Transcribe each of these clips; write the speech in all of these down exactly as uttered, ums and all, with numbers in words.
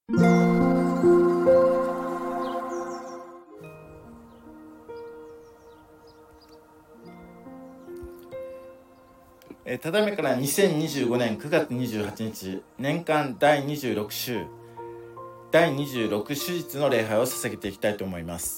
えー、ただいまからにせんにじゅうごねんくがつにじゅうはちにち、年間だいにじゅうろく週だいにじゅうろく手術の礼拝を捧げていきたいと思います。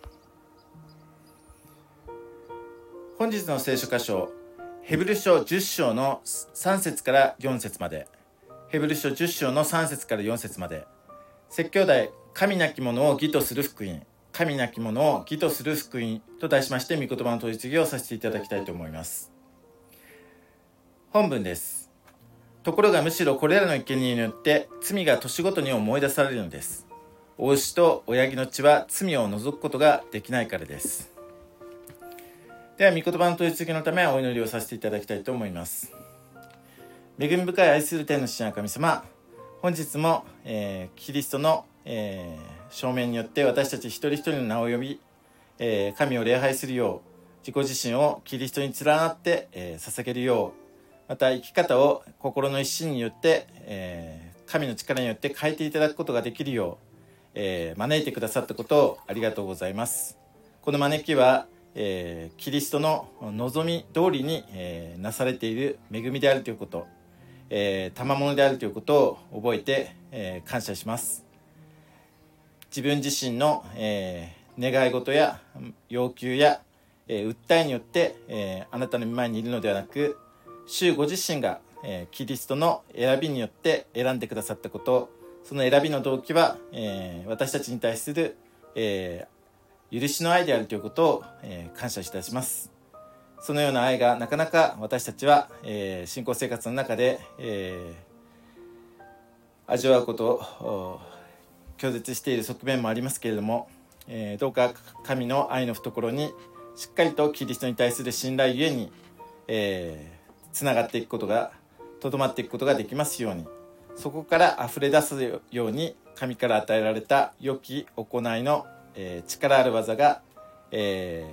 本日の聖書箇所、ヘブル書じゅっ章のさん節からよん節まで、ヘブル書じゅっ章のさん節からよん節まで、説教題、神なきものを義とする福音、神なきものを義とする福音と題しまして、御言葉の取り次ぎをさせていただきたいと思います。本文です。ところがむしろこれらの生贄によって罪が年ごとに思い出されるのです。お牛と親木の血は罪を除くことができないからです。では御言葉の取り次ぎのためお祈りをさせていただきたいと思います。恵み深い愛する天の父なる神様、本日も、えー、キリストの、えー、証明によって私たち一人一人の名を呼び、えー、神を礼拝するよう、自己自身をキリストに連なって、えー、捧げるよう、また生き方を心の一心によって、えー、神の力によって変えていただくことができるよう、えー、招いてくださったことをありがとうございます。この招きは、えー、キリストの望み通りに、えー、なされている恵みであるということ、えー、賜物であるということを覚えて、えー、感謝します。自分自身の、えー、願い事や要求や、えー、訴えによって、えー、あなたの御前にいるのではなく、主ご自身が、えー、キリストの選びによって選んでくださったこと、その選びの動機は、えー、私たちに対する、えー、許しの愛であるということを、えー、感謝いたします。そのような愛がなかなか私たちは、えー、信仰生活の中で、えー、味わうことを拒絶している側面もありますけれども、えー、どうか神の愛の懐にしっかりとキリストに対する信頼ゆえに、えーつながっていくことが、とどまっていくことができますように、そこから溢れ出すように神から与えられた良き行いの、えー、力ある技が、え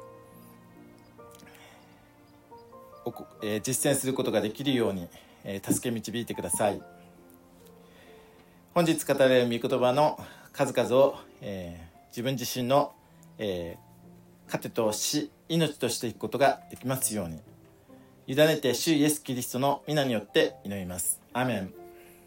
ーえー、実践することができるように、えー、助け導いてください。本日語られる御言葉の数々を、えー、自分自身の、えー、糧とし命としていくことができますように、委ねて主イエスキリストの皆によって祈ります。アメン。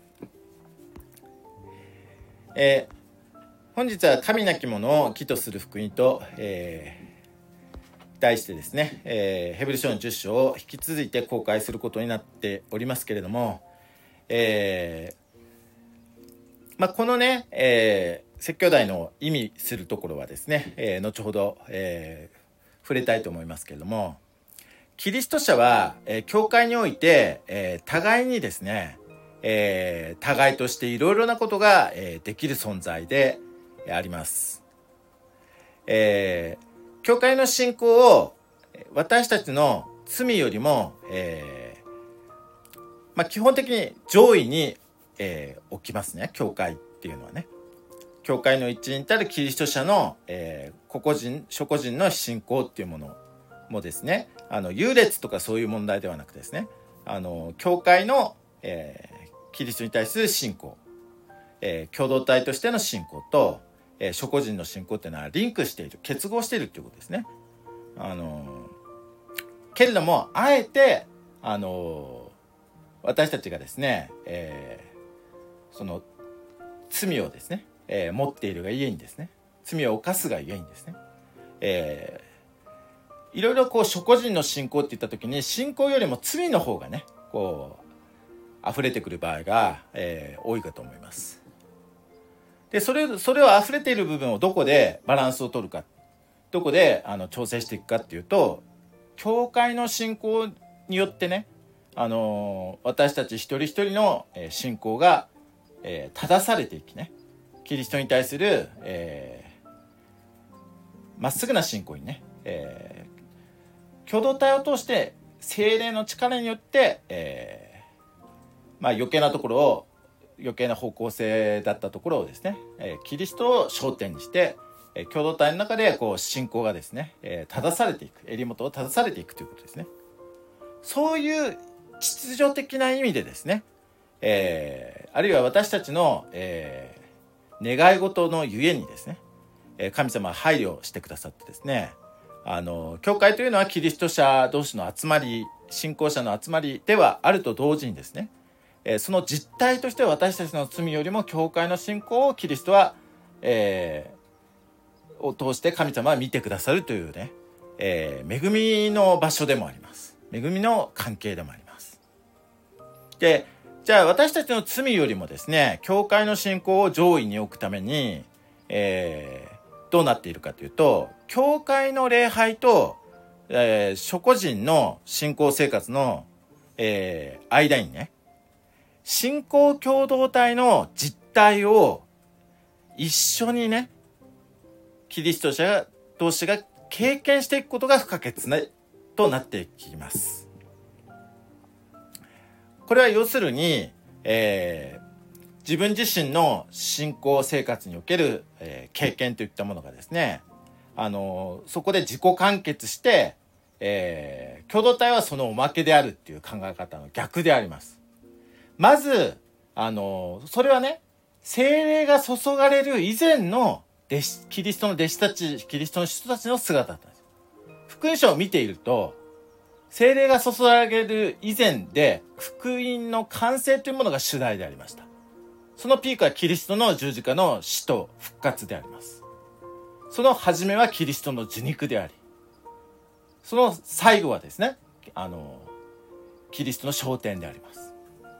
えー、本日は神なきものを義とする福音と、えー、題してですね、えー、ヘブル書のじゅっ章を引き続いて公開することになっておりますけれども、えーまあ、このね、えー、説教題の意味するところはですね、えー、後ほど、えー、触れたいと思いますけれども、キリスト者は、えー、教会において、えー、互いにですね、えー、互いとしていろいろなことが、えー、できる存在であります。えー、教会の信仰を私たちの罪よりも、えーまあ、基本的に上位に、えー、置きますね。教会っていうのはね。教会の一員たるキリスト者の、えー、個々人、諸個人の信仰っていうものもですね、あの優劣とかそういう問題ではなくてですね、あの教会の、えー、キリストに対する信仰、えー、共同体としての信仰と、えー、諸個人の信仰っていうのはリンクしている、結合しているということですね。あのけれどもあえてあの私たちがですね、えー、その罪をですね、えー、持っているがゆえにですね、罪を犯すがゆえにですね、えーいろいろこう諸個人の信仰って言った時に、信仰よりも罪の方がね、こう溢れてくる場合が、えー、多いかと思います。で、それそれを溢れている部分をどこでバランスを取るか、どこであの調整していくかっていうと、教会の信仰によってね、あのー、私たち一人一人の信仰が、えー、正されていきね、キリストに対する、えー、まっすぐな信仰にね、えー共同体を通して聖霊の力によって、えーまあ、余計なところを余計な方向性だったところをですね、えー、キリストを焦点にして、えー、共同体の中でこう信仰がですね、えー、正されていく、襟元を正されていくということですね。そういう秩序的な意味でですね、 えー、あるいは私たちの、えー、願い事のゆえにですね、神様は配慮してくださってですね、あの教会というのはキリスト者同士の集まり、信仰者の集まりではあると同時にですね、えー、その実態として私たちの罪よりも教会の信仰をキリストは、えー、を通して神様は見てくださるというね、えー、恵みの場所でもあります。恵みの関係でもあります。で、じゃあ私たちの罪よりもですね、教会の信仰を上位に置くために、えーどうなっているかというと、教会の礼拝と、えー、諸個人の信仰生活の、えー、間にね、信仰共同体の実態を一緒にね、キリスト者同士が経験していくことが不可欠なとなってきます。これは要するに、えー自分自身の信仰生活における、えー、経験といったものがですね、あのー、そこで自己完結して、えー、共同体はそのおまけであるっていう考え方の逆であります。まず、あのー、それはね、聖霊が注がれる以前の弟子キリストの弟子たち、キリストの人たちの姿だったんです。福音書を見ていると、聖霊が注がれる以前で福音の完成というものが主題でありました。そのピークはキリストの十字架の死と復活であります。その始めはキリストの受肉であり、その最後はですね、あの、キリストの昇天であります。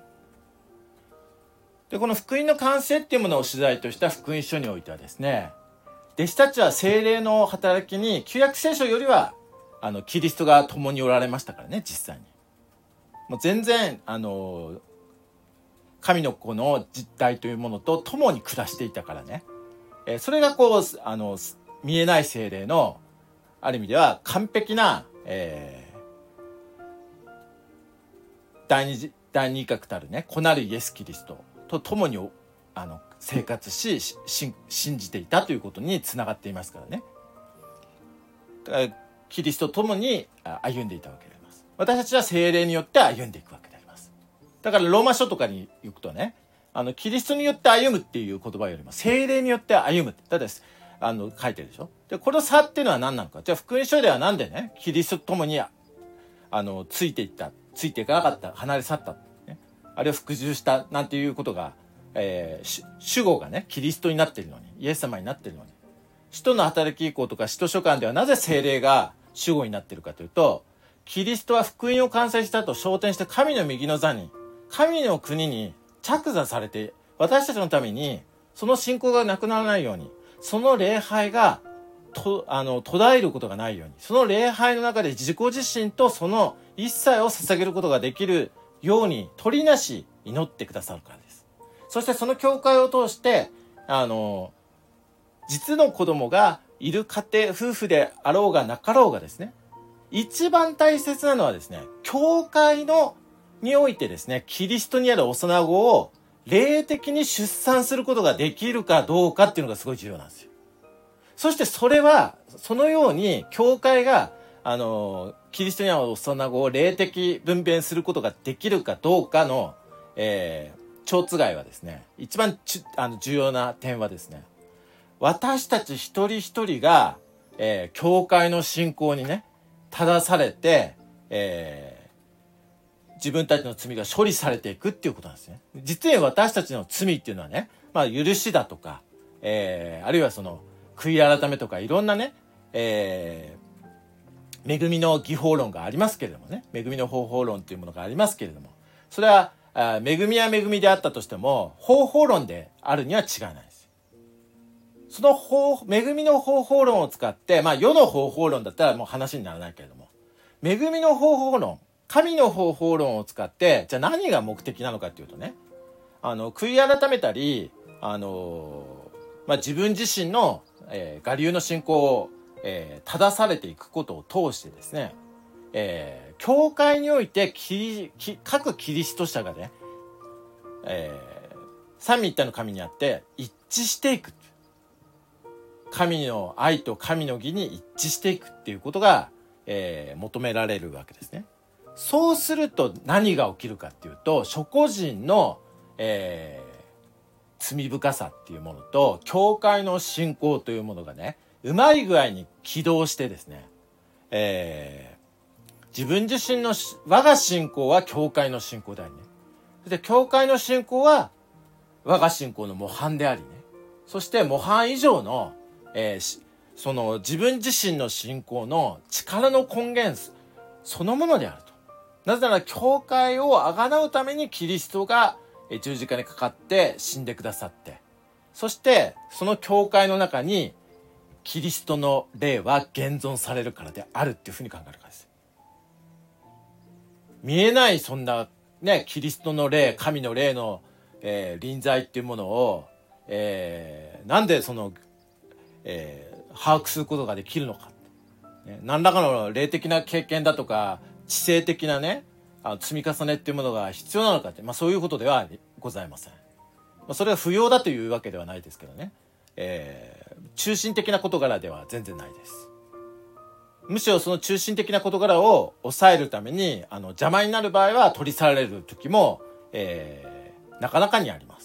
で、この福音の完成っていうものを主題とした福音書においてはですね、弟子たちは聖霊の働きに旧約聖書よりは、あの、キリストが共におられましたからね、実際に。もう全然、あの、神の子の実態というものと共に暮らしていたからね、えー、それがこうあの見えない聖霊のある意味では完璧な、えー、第二第二位格たるね子なるイエス・キリストと共にあの生活しし信じていたということにつながっていますからね。だからキリストと共に歩んでいたわけであります。私たちは聖霊によって歩んでいくわけであります。だからローマ書とかに行くとね、あのキリストによって歩むっていう言葉よりも聖霊によって歩むってただですあの書いてるでしょ。でこの差っていうのは何なのか。じゃあ福音書ではなんでねキリストと共にあのついていったついていかなかった離れ去った、ね、あるいは服従したなんていうことが、えー、主語がねキリストになっているのにイエス様になっているのに、使徒の働き以降とか使徒書簡ではなぜ聖霊が主語になっているかというと、キリストは福音を完成した後昇天して神の右の座に神の国に着座されて、私たちのためにその信仰がなくならないように、その礼拝がとあの途絶えることがないように、その礼拝の中で自己自身とその一切を捧げることができるように取りなし祈ってくださるからです。そしてその教会を通してあの実の子供がいる家庭夫婦であろうがなかろうがですね、一番大切なのはですね、教会のにおいてですね、キリストにある幼子を霊的に出産することができるかどうかっていうのがすごい重要なんですよ。そしてそれはそのように教会があのキリストにある幼子を霊的分娩することができるかどうかの、えー、蝶つがいはですね、一番ちあの重要な点はですね、私たち一人一人が、えー、教会の信仰にね正されて、えー自分たちの罪が処理されていくっていうことなんですね。実に私たちの罪っていうのはね、まあ許しだとか、えー、あるいはその悔い改めとかいろんなね、えー、恵みの技法論がありますけれどもね、恵みの方法論っていうものがありますけれども、それはあ恵みは恵みであったとしても方法論であるには違いないです。その方恵みの方法論を使って、まあ世の方法論だったらもう話にならないけれども、恵みの方法論、神の方法論を使ってじゃあ何が目的なのかっていうとね、あの悔い改めたり、あのまあ、自分自身の、えー、我流の信仰を、えー、正されていくことを通してですね、えー、教会においてキリ各キリスト者がね、えー、三位一体の神にあって一致していく、神の愛と神の義に一致していくっていうことが、えー、求められるわけですね。そうすると何が起きるかっていうと、諸個人の、 えー、罪深さっていうものと教会の信仰というものがね、うまい具合に起動してですね、えー、自分自身の我が信仰は教会の信仰でありね、で教会の信仰は我が信仰の模範でありね、そして模範以上の、えー、その自分自身の信仰の力の根源そのものであると。なぜなら教会を贖うためにキリストが十字架にかかって死んでくださって、そしてその教会の中にキリストの霊は現存されるからであるっていうふうに考えるからです。見えないそんなね、キリストの霊、神の霊の、えー、臨在っていうものを、えー、なんでその、えー、把握することができるのか、ね、何らかの霊的な経験だとか知性的なね、あの積み重ねっていうものが必要なのかって、まあ、そういうことではございません。まあ、それは不要だというわけではないですけどね、えー、中心的な事柄では全然ないです。むしろその中心的な事柄を抑えるためにあの邪魔になる場合は取り去られる時も、えー、なかなかにあります。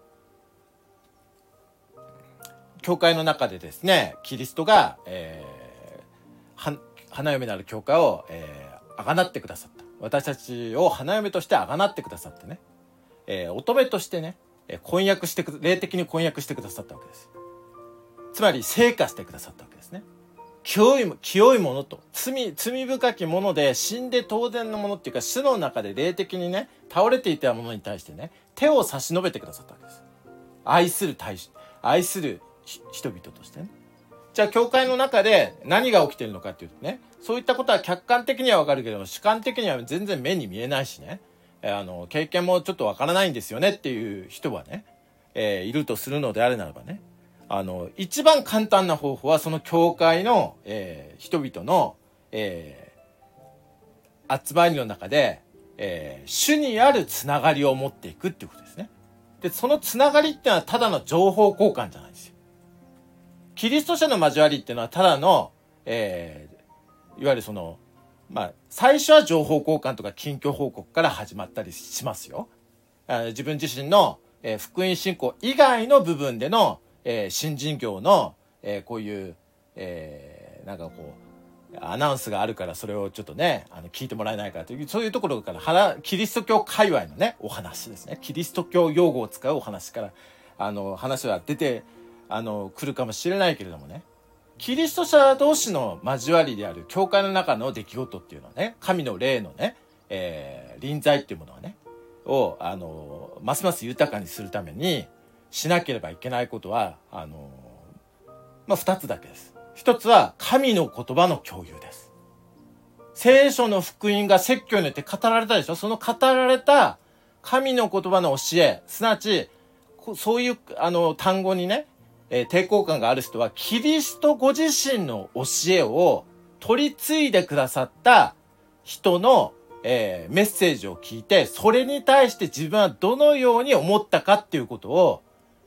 教会の中でですね、キリストが、えー、花嫁なる教会を、えー、贖ってくださった。私たちを花嫁として贖ってくださってね、えー、乙女としてね、婚約してく、霊的に婚約してくださったわけです。つまり生化してくださったわけですね。清い、清いものと罪、罪深きもので死んで当然のものっていうか、死の中で霊的にね倒れていたものに対してね、手を差し伸べてくださったわけです。愛する大使、愛する人々としてね。じゃあ教会の中で何が起きているのかっていうとね、そういったことは客観的にはわかるけど主観的には全然目に見えないしね、あの経験もちょっとわからないんですよねっていう人はね、えー、いるとするのであるならばね、あの一番簡単な方法はその教会の、えー、人々の、えー、集まりの中で、えー、主にあるつながりを持っていくっていうことですね。でそのつながりっていうのはただの情報交換じゃないですよ。キリスト者の交わりっていうのはただの、えー、いわゆるそのまあ最初は情報交換とか近況報告から始まったりしますよ。自分自身の、えー、福音信仰以外の部分でのえー、新人業の、えー、こういう、えー、なんかこうアナウンスがあるからそれをちょっとねあの聞いてもらえないかというそういうところからキリスト教界隈のねお話ですね、キリスト教用語を使うお話からあの話は出てあの来るかもしれないけれどもね、キリスト者同士の交わりである教会の中の出来事っていうのはね、神の霊のね、えー、臨在っていうものはねをあのますます豊かにするためにしなければいけないことはあのまあ二つだけです。一つは神の言葉の共有です。聖書の福音が説教によって語られたでしょ。その語られた神の言葉の教え、すなわちそういうあの単語にね、えー、抵抗感がある人はキリストご自身の教えを取り継いでくださった人の、えー、メッセージを聞いて、それに対して自分はどのように思ったかっていうことを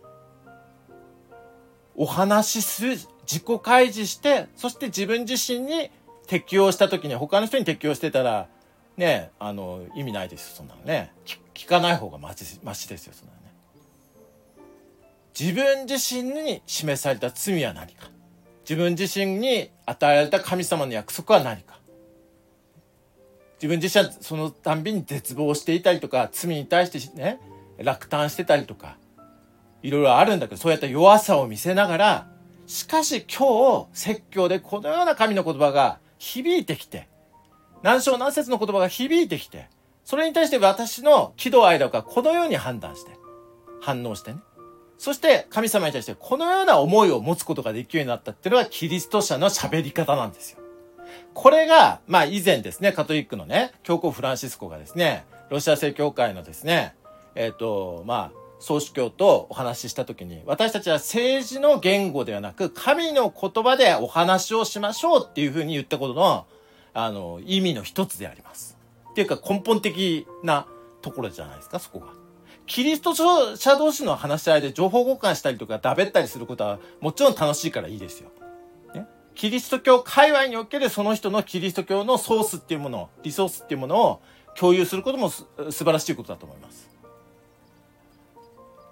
お話しする、自己開示して、そして自分自身に適用したときに、他の人に適用してたらね、あの意味ないですよ、そんなのね。聞かない方がマシ、マシですよ、そんなのね。自分自身に示された罪は何か、自分自身に与えられた神様の約束は何か、自分自身はそのたんびに絶望していたりとか、罪に対してね落胆してたりとかいろいろあるんだけど、そうやった弱さを見せながら、しかし今日説教でこのような神の言葉が響いてきて、何章何節の言葉が響いてきて、それに対して私の喜怒哀楽がこのように判断して反応してね、そして神様に対してこのような思いを持つことができるようになったっていうのはキリスト者の喋り方なんですよ。これがまあ以前ですね、カトリックのね教皇フランシスコがですね、ロシア正教会のですね、えっとまあ総主教とお話ししたときに、私たちは政治の言語ではなく神の言葉でお話をしましょうっていうふうに言ったことのあの意味の一つであります。っていうか根本的なところじゃないですか、そこが。キリスト者同士の話し合いで情報交換したりとかだべったりすることはもちろん楽しいからいいですよ。ね、キリスト教界隈におけるその人のキリスト教のソースっていうもの、リソースっていうものを共有することもす素晴らしいことだと思います。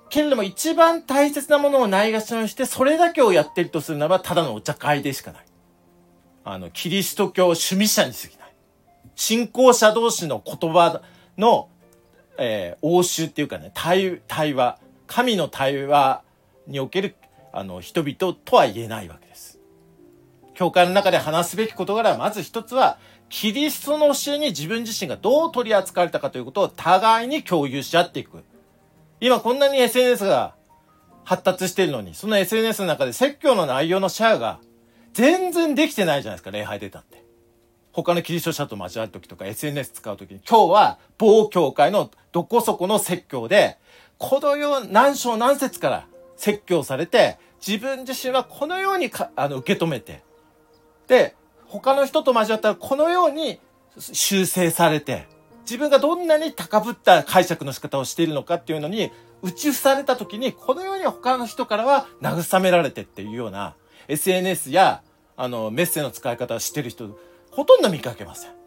けれども一番大切なものをないがしろにして、それだけをやっているとするならば、ただのお茶会でしかない。あの、キリスト教趣味者に過ぎない。信仰者同士の言葉の、えー、応酬っていうかね、対、対話、神の対話における、あの、人々とは言えないわけです。教会の中で話すべき事柄は、まず一つは、キリストの教えに自分自身がどう取り扱われたかということを互いに共有し合っていく。今こんなに エスエヌエス が発達しているのに、その エスエヌエス の中で説教の内容のシェアが全然できてないじゃないですか、礼拝出たって。他のキリスト者と交わるときとか エスエヌエス 使うときに、今日は某教会のどこそこの説教で、このよう何章何節から説教されて、自分自身はこのようにかあの受け止めて、で、他の人と交わったらこのように修正されて、自分がどんなに高ぶった解釈の仕方をしているのかっていうのに打ち伏された時に、このように他の人からは慰められてっていうような エスエヌエス やあのメッセの使い方をしている人ほとんど見かけません。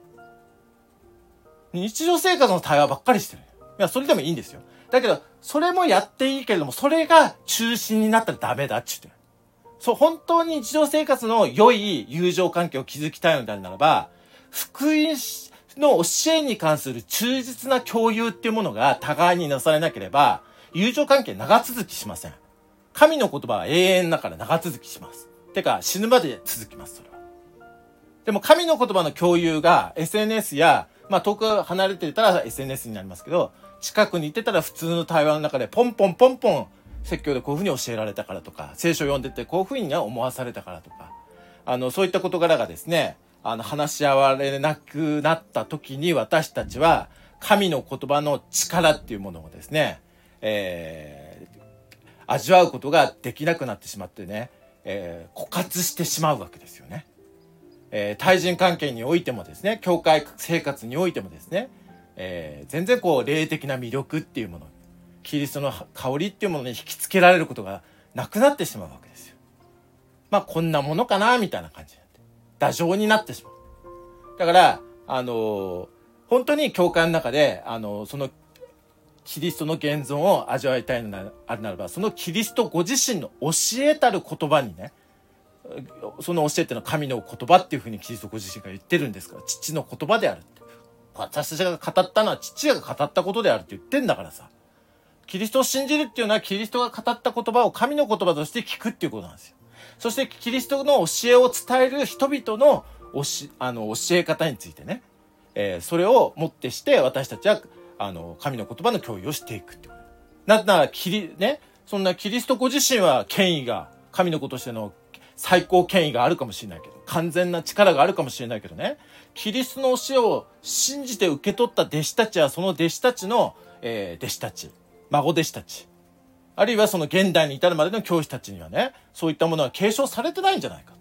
日常生活の対話ばっかりしてる。いや、それでもいいんですよ。だけどそれもやっていいけれども、それが中心になったらダメだって言ってる。そう、本当に日常生活の良い友情関係を築きたいのであるならば、福音の教えに関する忠実な共有っていうものが互いになされなければ、友情関係長続きしません。神の言葉は永遠だから長続きします。てか、死ぬまで続きます、それは。でも神の言葉の共有が エスエヌエス や、まあ遠く離れてたら エスエヌエス になりますけど、近くにいてたら普通の対話の中でポンポンポンポン説教でこういうふうに教えられたからとか、聖書を読んでてこういうふうに思わされたからとか、あの、そういった事柄がですね、あの、話し合われなくなった時に、私たちは神の言葉の力っていうものをですね、えー、味わうことができなくなってしまってね、えー、枯渇してしまうわけですよね。えー、対人関係においてもですね、教会生活においてもですね、えー、全然こう霊的な魅力っていうもの、キリストの香りっていうものに引きつけられることがなくなってしまうわけですよ。まあこんなものかなみたいな感じになって、打状になってしまう。だからあのー、本当に教会の中であのー、そのキリストの現存を味わいたいのであるならば、そのキリストご自身の教えたる言葉にね、その教えってのは神の言葉っていうふうにキリストご自身が言ってるんですから、父の言葉であるって。私たちが語ったのは父が語ったことであるって言ってんだからさ。キリストを信じるっていうのはキリストが語った言葉を神の言葉として聞くっていうことなんですよ。そしてキリストの教えを伝える人々のおしあの教え方についてね、えー、それをもってして私たちはあの神の言葉の共有をしていくっていう。なぜならキリね、そんなキリストご自身は権威が神の子としての最高権威があるかもしれないけど、完全な力があるかもしれないけどね、キリストの教えを信じて受け取った弟子たちはその弟子たちの、えー、弟子たち、孫弟子たち、あるいはその現代に至るまでの教師たちにはね、そういったものは継承されてないんじゃないか。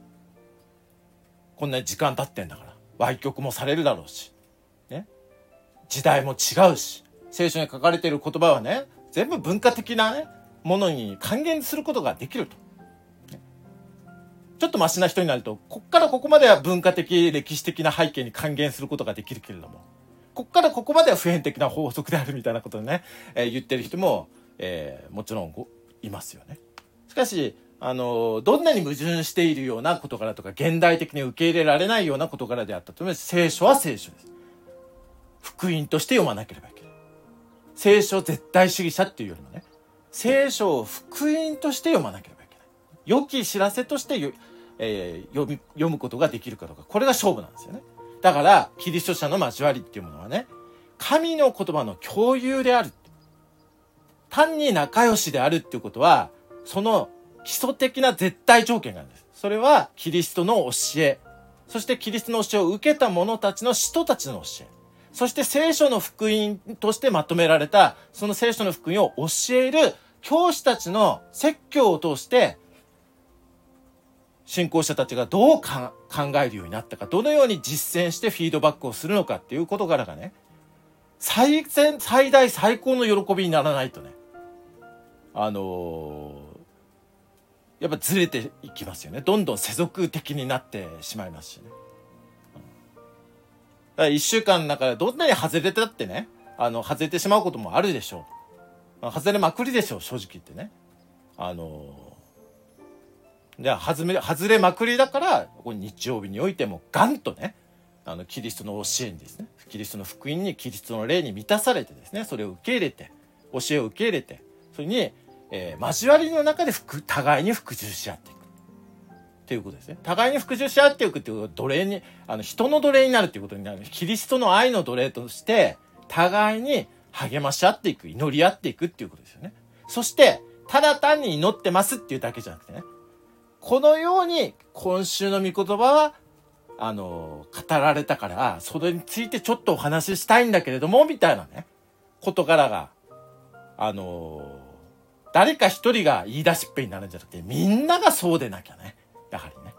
こんなに時間経ってんだから歪曲もされるだろうし、ね、時代も違うし、聖書に書かれている言葉はね、全部文化的なねものに還元することができると。ちょっとマシな人になると、こっからここまでは文化的歴史的な背景に還元することができるけれども、こっからここまでは普遍的な法則であるみたいなことをね、えー、言ってる人も、えー、もちろんいますよね。しかしあのどんなに矛盾しているような事柄とか、現代的に受け入れられないような事柄であったとしても、聖書は聖書です。福音として読まなければいけない。聖書絶対主義者っていうよりもね、聖書を福音として読まなければいけない。良き知らせとしてえー、読み、読むことができるかどうか、これが勝負なんですよね。だからキリスト者の交わりっていうものはね、神の言葉の共有である。単に仲良しであるっていうことは、その基礎的な絶対条件があるんです。それはキリストの教え、そしてキリストの教えを受けた者たちの使徒たちの教え、そして聖書の福音としてまとめられたその聖書の福音を教える教師たちの説教を通して、信仰者たちがどうか考えるようになったか、どのように実践してフィードバックをするのかっていう事柄がね、最善最大最高の喜びにならないとね、あのー、やっぱずれていきますよね。どんどん世俗的になってしまいますしね。だから一週間の中でどんなに外れてだってね、あの外れてしまうこともあるでしょう。 外れまくりでしょ正直言ってね。あのじゃあ外れ外れまくりだから、これ日曜日においてもガンとね、あのキリストの教えにですね、キリストの福音に、キリストの霊に満たされてですね、それを受け入れて、教えを受け入れて、それに、えー、交わりの中で互いに服従し合っていくっていうことですね。互いに服従し合っていくっていうことは、奴隷に、あの人の奴隷になるっていうことになる。キリストの愛の奴隷として互いに励まし合っていく、祈り合っていくっていうことですよね。そしてただ単に祈ってますっていうだけじゃなくてね、このように今週の御言葉はあの語られたから、それについてちょっとお話ししたいんだけれどもみたいなね事柄が、あの誰か一人が言い出しっぺになるんじゃなくて、みんながそうでなきゃね、やはりね、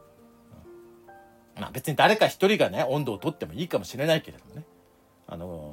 うん、まあ別に誰か一人がね温度を取ってもいいかもしれないけれどもね、あの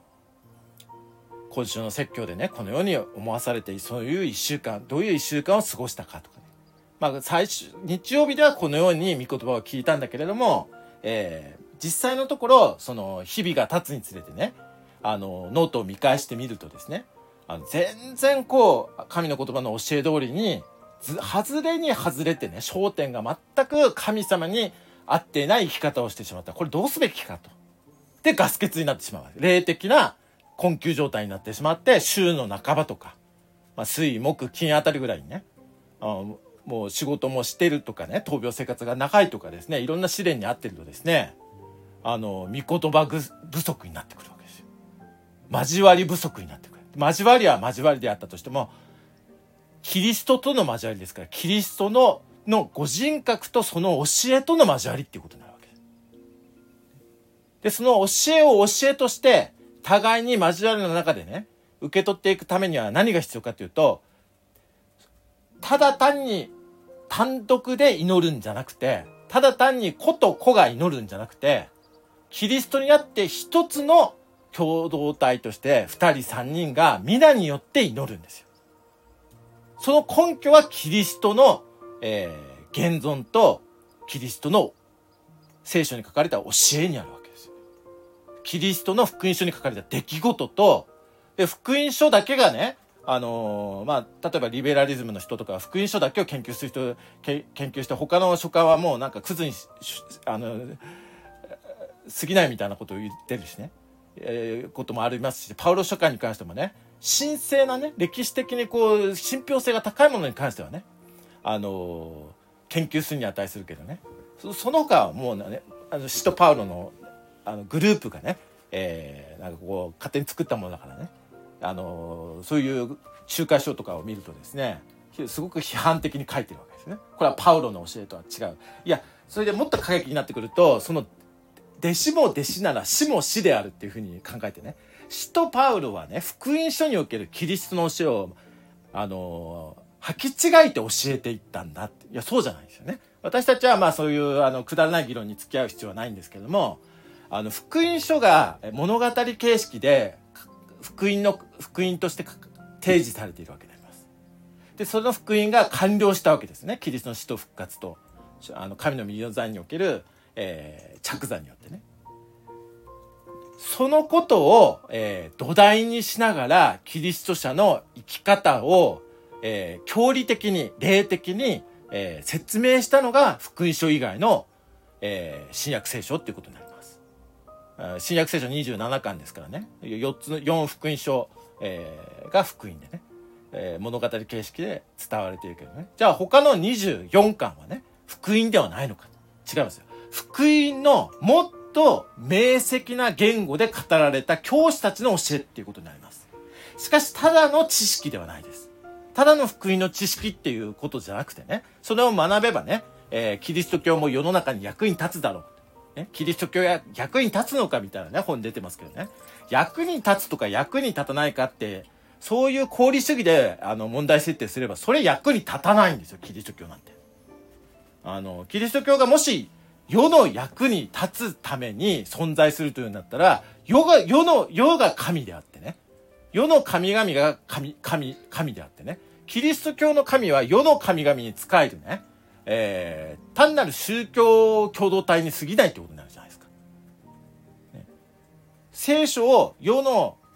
今週の説教でね、このように思わされて、そういう一週間、どういう一週間を過ごしたかとかね、まあ最初日曜日ではこのように御言葉を聞いたんだけれども、えー、実際のところその日々が経つにつれてね、あのノートを見返してみるとですね、あの全然こう神の言葉の教え通りにず外れに外れてね、焦点が全く神様に合っていない生き方をしてしまった。これどうすべきかと。でガス欠になってしまう。霊的な困窮状態になってしまって、週の半ばとか、まあ、水木金あたりぐらいにね、あもう仕事もしてるとかね、闘病生活が長いとかですね、いろんな試練にあってるとですね、あの御言葉不足になってくるわけですよ。交わり不足になってくる。交わりは交わりであったとしても、キリストとの交わりですから、キリストののご人格とその教えとの交わりっていうことになるわけです。でその教えを教えとして互いに交わりの中でね受け取っていくためには何が必要かというと、ただ単に単独で祈るんじゃなくて、ただ単に子と子が祈るんじゃなくて、キリストにあって一つの共同体として二人三人が皆によって祈るんですよ。その根拠はキリストの、えー、現存とキリストの聖書に書かれた教えにあるわけですよ。キリストの福音書に書かれた出来事と、で福音書だけがね、あのー、まあ例えばリベラリズムの人とか福音書だけを研究する人け研究して、他の書家はもうなんかクズにあの過ぎないみたいなことを言ってるしね、えー、こともありますし、パウロ書簡に関してもね、神聖なね、歴史的にこう信憑性が高いものに関してはね、あのー、研究するに値するけどね、そ, その他はもうね、あの使徒パウロのあのグループがね、えー、なんかこう勝手に作ったものだからね、あのー、そういう仲介書とかを見るとですね、すごく批判的に書いてるわけですね。これはパウロの教えとは違う。いや、それでもっと過激になってくると、その弟子も弟子なら師も師であるっていうふうに考えてね、使徒パウロはね、福音書におけるキリストの教えをあのー、履き違えて教えていったんだって。いや、そうじゃないですよね。私たちはまあそういうあのくだらない議論に付き合う必要はないんですけども、あの福音書が物語形式で福音の福音として提示されているわけであります。でその福音が完了したわけですね。キリストの死と復活とあの神の御座における、えー、着座によってね、そのことを、えー、土台にしながらキリスト者の生き方を、えー、教理的に霊的に、えー、説明したのが福音書以外の、えー、新約聖書っていうことになります。新約聖書にじゅうななかんですからね、よっつのよん福音書、えー、が福音でね、えー、物語形式で伝われているけどね、じゃあ他のにじゅうよんかんはね福音ではないのか。違いますよ。福音のもっと明晰な言語で語られた教師たちの教えっていうことになります。しかしただの知識ではないです。ただの福音の知識っていうことじゃなくてね、それを学べばね、えー、キリスト教も世の中に役に立つだろう。ね、キリスト教や役に立つのかみたいなね本出てますけどね、役に立つとか役に立たないかって、そういう功利主義であの問題設定すればそれ役に立たないんですよ、キリスト教なんて。あのキリスト教がもし世の役に立つために存在するというんだったら、世が世の世が神であってね、世の神々が神神神であってね、キリスト教の神は世の神々に仕えるね、えー、単なる宗教共同体に過ぎないってことになるじゃないですか、ね、聖書を世の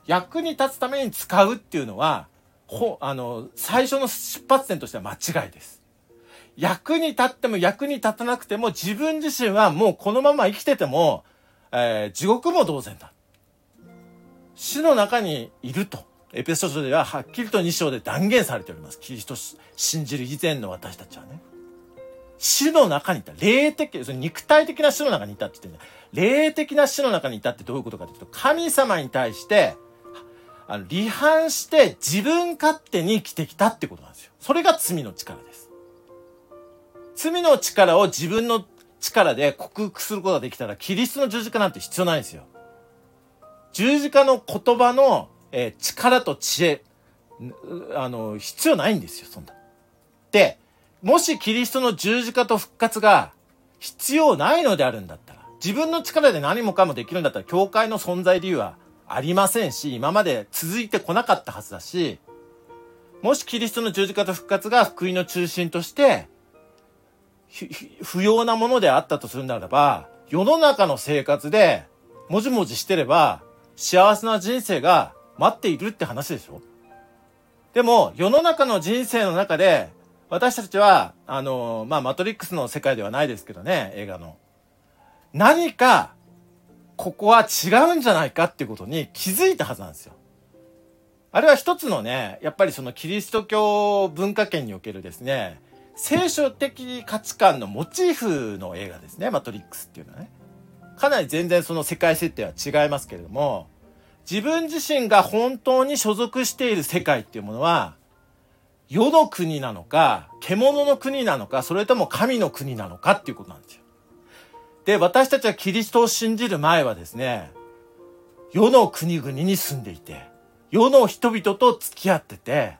役に立つために使うっていうのは、ほあの最初の出発点としては間違いです。役に立っても役に立たなくても自分自身はもうこのまま生きてても、えー、地獄も同然だ。死の中にいるとエペソ書でははっきりとに章で断言されております。キリストを信じる以前の私たちはね、死の中にいた、霊的、肉体的な死の中にいたって言ってね、霊的な死の中にいたってどういうことかというと、神様に対してあの離反して自分勝手に生きてきたってことなんですよ。それが罪の力です。罪の力を自分の力で克服することができたら、キリストの十字架なんて必要ないんですよ。十字架の言葉の、えー、力と知恵、あの、必要ないんですよ、そんな。で、もしキリストの十字架と復活が必要ないのであるんだったら、自分の力で何もかもできるんだったら、教会の存在理由はありませんし、今まで続いてこなかったはずだし、もしキリストの十字架と復活が福音の中心として、不要なものであったとするならば、世の中の生活でもじもじしてれば、幸せな人生が待っているって話でしょ。でも、世の中の人生の中で、私たちは、あの、まあ、マトリックスの世界ではないですけどね、映画の。何か、ここは違うんじゃないかっていうことに気づいたはずなんですよ。あれは一つのね、やっぱりそのキリスト教文化圏におけるですね、聖書的価値観のモチーフの映画ですね、マトリックスっていうのはね。かなり全然その世界設定は違いますけれども、自分自身が本当に所属している世界っていうものは、世の国なのか、獣の国なのか、それとも神の国なのかっていうことなんですよ。で、私たちはキリストを信じる前はですね、世の国々に住んでいて、世の人々と付き合ってて、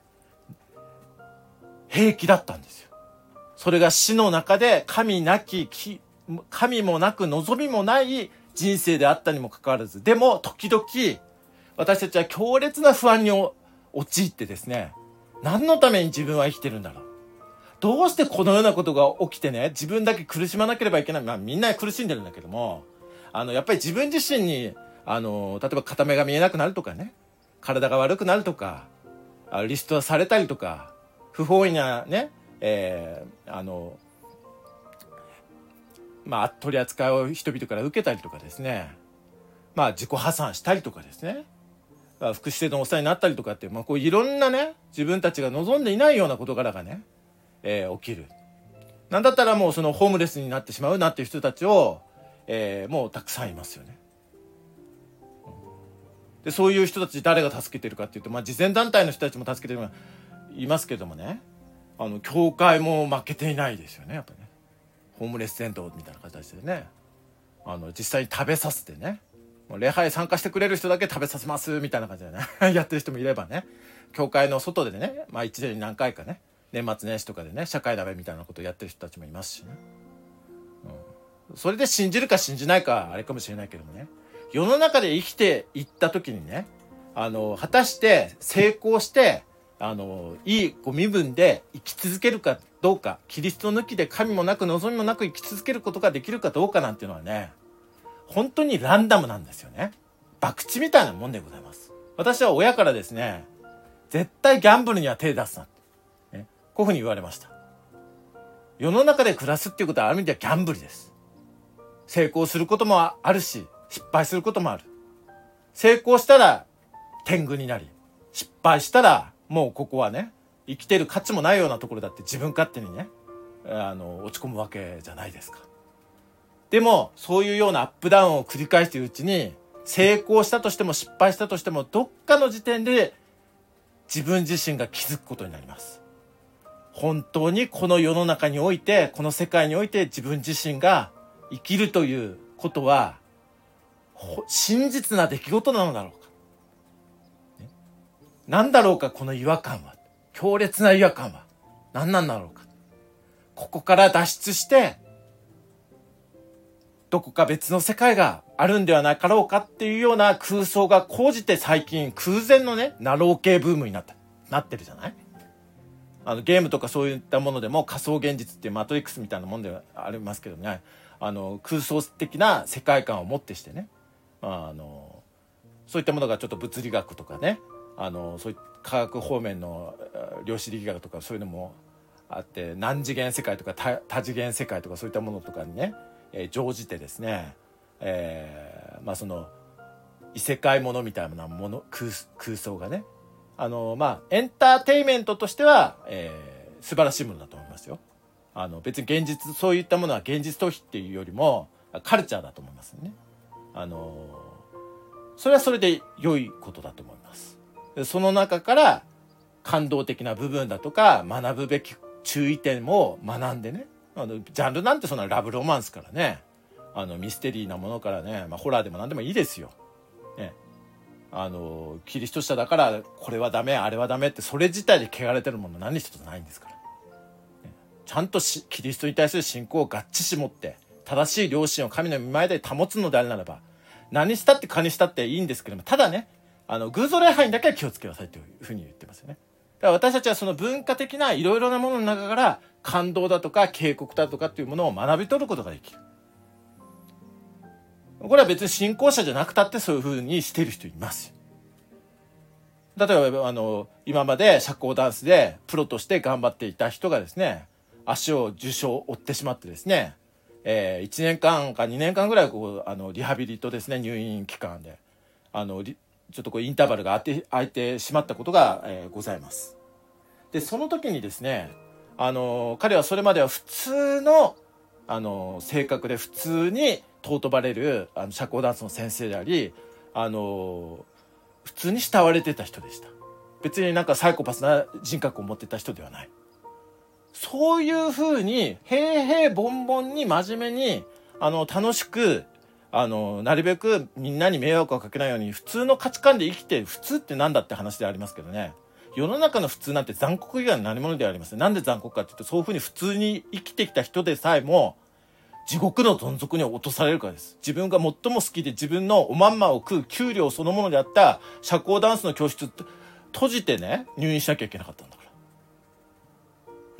平気だったんですよ。それが死の中で神なき、神もなく望みもない人生であったにもかかわらず、でも時々私たちは強烈な不安に陥ってですね、何のために自分は生きてるんだろう。どうしてこのようなことが起きてね、自分だけ苦しまなければいけない。まあみんな苦しんでるんだけども、あの、やっぱり自分自身に、あの、例えば片目が見えなくなるとかね、体が悪くなるとか、リストされたりとか、不本意なね、えー、あの、まあ、取り扱いを人々から受けたりとかですね、まあ、自己破産したりとかですね、福祉制度のお世話になったりとかって、まあ、こういろんなね、自分たちが望んでいないような事柄がね、えー、起きる。なんだったらもうそのホームレスになってしまうなっていう人たちを、えー、もうたくさんいますよね。で、そういう人たち誰が助けてるかっていうと、まあ、慈善団体の人たちも助けてるいますけどもね、あの、教会も負けていないですよね、やっぱりね。ホームレス銭湯みたいな形でね、あの、実際に食べさせてね、礼拝参加してくれる人だけ食べさせますみたいな感じでねやってる人もいればね、教会の外でね、まあ一年に何回かね、年末年始とかでね、社会鍋みたいなことをやってる人たちもいますしね、うん、それで信じるか信じないかあれかもしれないけどもね、世の中で生きていった時にね、あの、果たして成功して、あの、いいご身分で生き続けるかどうか、キリスト抜きで神もなく望みもなく生き続けることができるかどうかなんていうのはね、本当にランダムなんですよね。博打みたいなもんでございます。私は親からですね、絶対ギャンブルには手出すなって、ね、こういうふうに言われました。世の中で暮らすっていうことはある意味ではギャンブルです。成功することもあるし、失敗することもある。成功したら天狗になり、失敗したらもうここはね、生きてる価値もないようなところだって自分勝手にね、あの、落ち込むわけじゃないですか。でも、そういうようなアップダウンを繰り返しているうちに、成功したとしても失敗したとしても、どっかの時点で自分自身が気づくことになります。本当にこの世の中において、この世界において自分自身が生きるということは、真実な出来事なのだろうか。ね、何だろうか、この違和感は。強烈な違和感は何なんだろうか。ここから脱出して、どこか別の世界があるんではなかろうかっていうような空想が高じて最近空前のね、ナロー系ブームになった、なってるじゃない？あの、ゲームとかそういったものでも仮想現実っていうマトリックスみたいなもんではありますけどね、あの、空想的な世界観をもってしてね、まあ、あの、 そういったものがちょっと物理学とかね、あのそういった科学方面の量子力学とかそういうのもあって、何次元世界とか 多, 多次元世界とかそういったものとかにね、えー、乗じてですね、えー、まあその異世界ものみたいなもの 空, 空想がね、あのまあエンターテインメントとしては、えー、素晴らしいものだと思いますよ。あの別に現実、そういったものは現実逃避っていうよりもカルチャーだと思いますね。あのそれはそれで良いことだと思います。その中から感動的な部分だとか学ぶべき注意点を学んでね、あのジャンルなんてそんなラブロマンスからね、あのミステリーなものからね、まあ、ホラーでも何でもいいですよ、ね、あのキリスト者だからこれはダメあれはダメってそれ自体で汚れてるもの何一つないんですから、ね、ちゃんとしキリストに対する信仰を合致し持って正しい良心を神の御前で保つのであるならば、何したってかにしたっていいんですけども、ただね、あの偶像礼拝にだけは気をつけなさいというふうに言ってますよね。だから私たちはその文化的ないろいろなものの中から感動だとか警告だとかっていうものを学び取ることができる。これは別に信仰者じゃなくたってそういうふうにしている人いますよ。例えばあの今まで社交ダンスでプロとして頑張っていた人がですね、足を重傷を負ってしまってですね、えー、いちねんかんかにねんかんぐらいこうあのリハビリとですね、入院期間であのちょっとこうインターバルが空いて、空いてしまったことが、えー、ございます。でその時にですね、あの彼はそれまでは普通のあの性格で普通に尊ばれるあの社交ダンスの先生であり、あの普通に慕われてた人でした。別になんかサイコパスな人格を持ってた人ではない。そういうふうに平々凡々に真面目にあの楽しくあのなるべくみんなに迷惑をかけないように普通の価値観で生きて、普通ってなんだって話でありますけどね、世の中の普通なんて残酷以外の何者ではありません。なんで残酷かって言うと、そういうふうに普通に生きてきた人でさえも地獄のどん底に落とされるからです。自分が最も好きで自分のおまんまを食う給料そのものであった社交ダンスの教室閉じてね、入院しなきゃいけなかったんだから。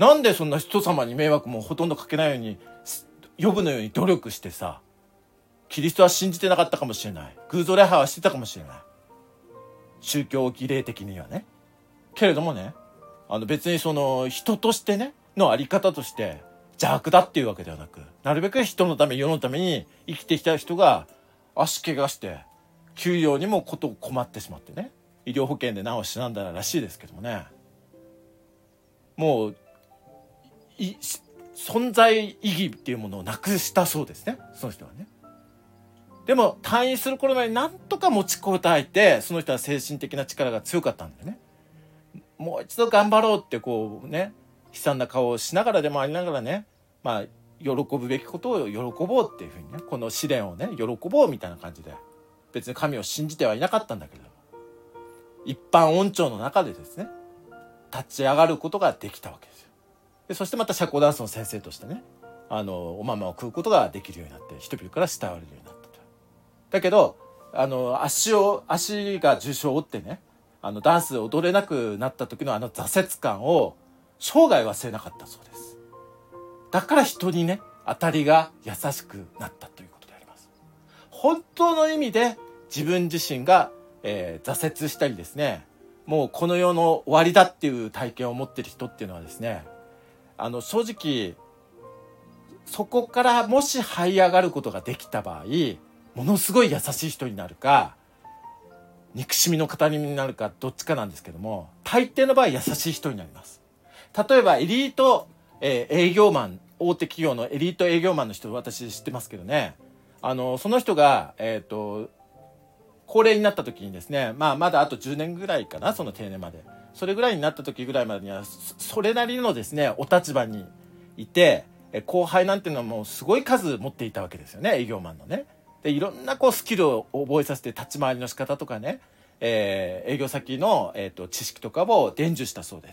なんでそんな人様に迷惑もほとんどかけないように呼ぶのように努力してさ、キリストは信じてなかったかもしれない、偶像礼拝はしてたかもしれない、宗教儀礼的にはね、けれどもね、あの別にその人としてねのあり方として邪悪だっていうわけではなく、なるべく人のため世のために生きてきた人が足怪我して給料にもこと困ってしまってね、医療保険で難を死んだらしいですけどもね、もうい存在意義っていうものをなくしたそうですね、その人はね。でも退院する頃までなんとか持ちこたえて、その人は精神的な力が強かったんでね、もう一度頑張ろうってこうね、悲惨な顔をしながらでもありながらね、まあ喜ぶべきことを喜ぼうっていうふうにね、この試練をね喜ぼうみたいな感じで、別に神を信じてはいなかったんだけれども、一般恩寵の中でですね立ち上がることができたわけですよ。でそしてまた社交ダンスの先生としてね、あのおまんまを食うことができるようになって、人々から慕われるようになったと。だけどあの足を足が重傷を負ってね、あのダンス踊れなくなった時のあの挫折感を生涯忘れなかったそうです。だから人にね当たりが優しくなったということであります。本当の意味で自分自身が、えー、挫折したりですね、もうこの世の終わりだっていう体験を持っている人っていうのはですね、あの正直そこからもし這い上がることができた場合、ものすごい優しい人になるか憎しみの語りになるかどっちかなんですけども、大抵の場合優しい人になります。例えばエリート、えー、営業マン、大手企業のエリート営業マンの人、私知ってますけどね、あのその人が、えーと、高齢になった時にですね、まあ、まだあとじゅうねんぐらいかな、その定年まで、それぐらいになった時ぐらいまでにはそれなりのですねお立場にいて、後輩なんていうのはもうすごい数持っていたわけですよね、営業マンのね。でいろんなこうスキルを覚えさせて、立ち回りの仕方とかね、えー、営業先の、えーと、知識とかを伝授したそうです。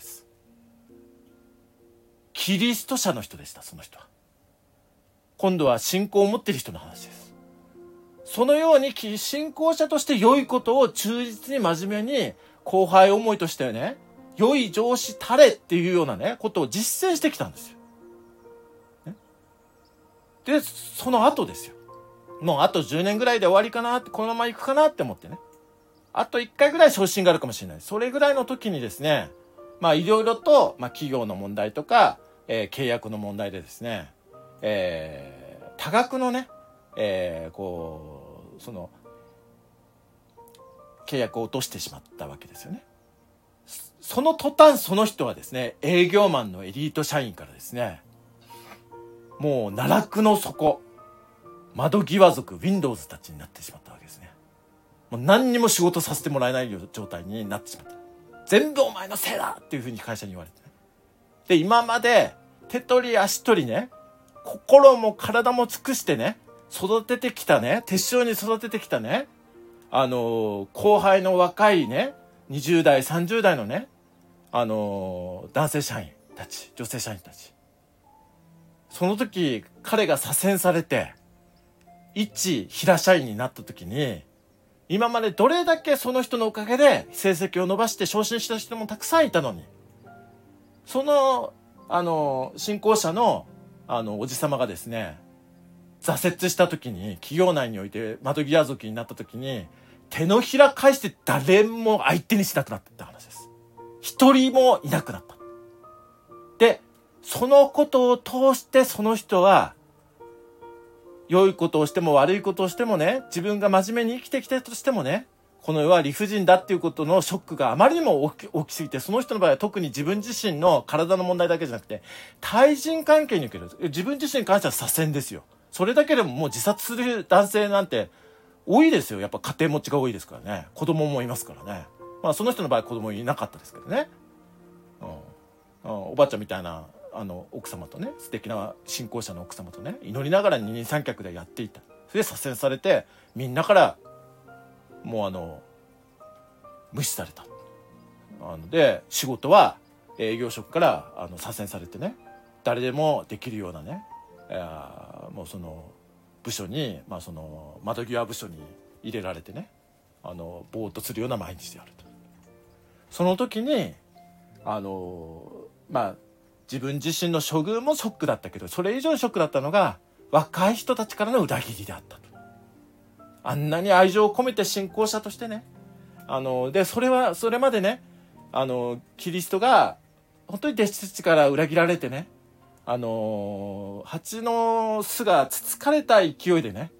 キリスト者の人でした、その人は。今度は信仰を持っている人の話です。そのように信仰者として良いことを忠実に真面目に後輩思いとしてね、良い上司たれっていうようなねことを実践してきたんですよ、ね、でその後ですよ、もうあとじゅうねんぐらいで終わりかなって、このまま行くかなって思ってね、 あといっかいぐらい昇進があるかもしれない。それぐらいの時にですね、まあいろいろと、まあ、企業の問題とか、えー、契約の問題でですね、えー、多額のね、えー、こうその契約を落としてしまったわけですよね。その途端その人はですね、営業マンのエリート社員からですね、もう奈落の底、窓際族 Windows たちになってしまったわけですね。もう何にも仕事させてもらえない状態になってしまった。全部お前のせいだっていうふうに会社に言われて、ね、で今まで手取り足取りね、心も体も尽くしてね、育ててきたね、手塩に育ててきたね、あのー、後輩の若いね、にじゅう代さんじゅう代のね、あのー、男性社員たち、女性社員たち、その時彼が左遷されて一平社員になった時に、今までどれだけその人のおかげで成績を伸ばして昇進した人もたくさんいたのに、そのあの新興社のあのおじさまがですね、挫折した時に、企業内において窓際族になった時に、手のひら返して誰も相手にしなくなったって話です。一人もいなくなった。でそのことを通してその人は、良いことをしても悪いことをしてもね、自分が真面目に生きてきたとしてもね、この世は理不尽だっていうことのショックがあまりにも大き、大きすぎて、その人の場合は特に自分自身の体の問題だけじゃなくて、対人関係における自分自身に関しては左遷ですよ。それだけでももう自殺する男性なんて多いですよ。やっぱ家庭持ちが多いですからね。子供もいますからね。まあその人の場合は子供いなかったですけどね、うん、おばあちゃんみたいなあの奥様とね、素敵な信仰者の奥様とね、祈りながら二人三脚でやっていた。それで左遷されて、みんなからもうあの無視された。あので仕事は営業職からあの左遷されてね、誰でもできるようなね、もうその部署に、まあ、その窓際部署に入れられてね、あのぼーっとするような毎日であると。その時にあのまあ自分自身の処遇もショックだったけど、それ以上ショックだったのが若い人たちからの裏切りであったと。あんなに愛情を込めて信仰者としてね、あのでそれはそれまでね、あのキリストが本当に弟子たちから裏切られてね、あの蜂の巣がつつかれた勢いでね、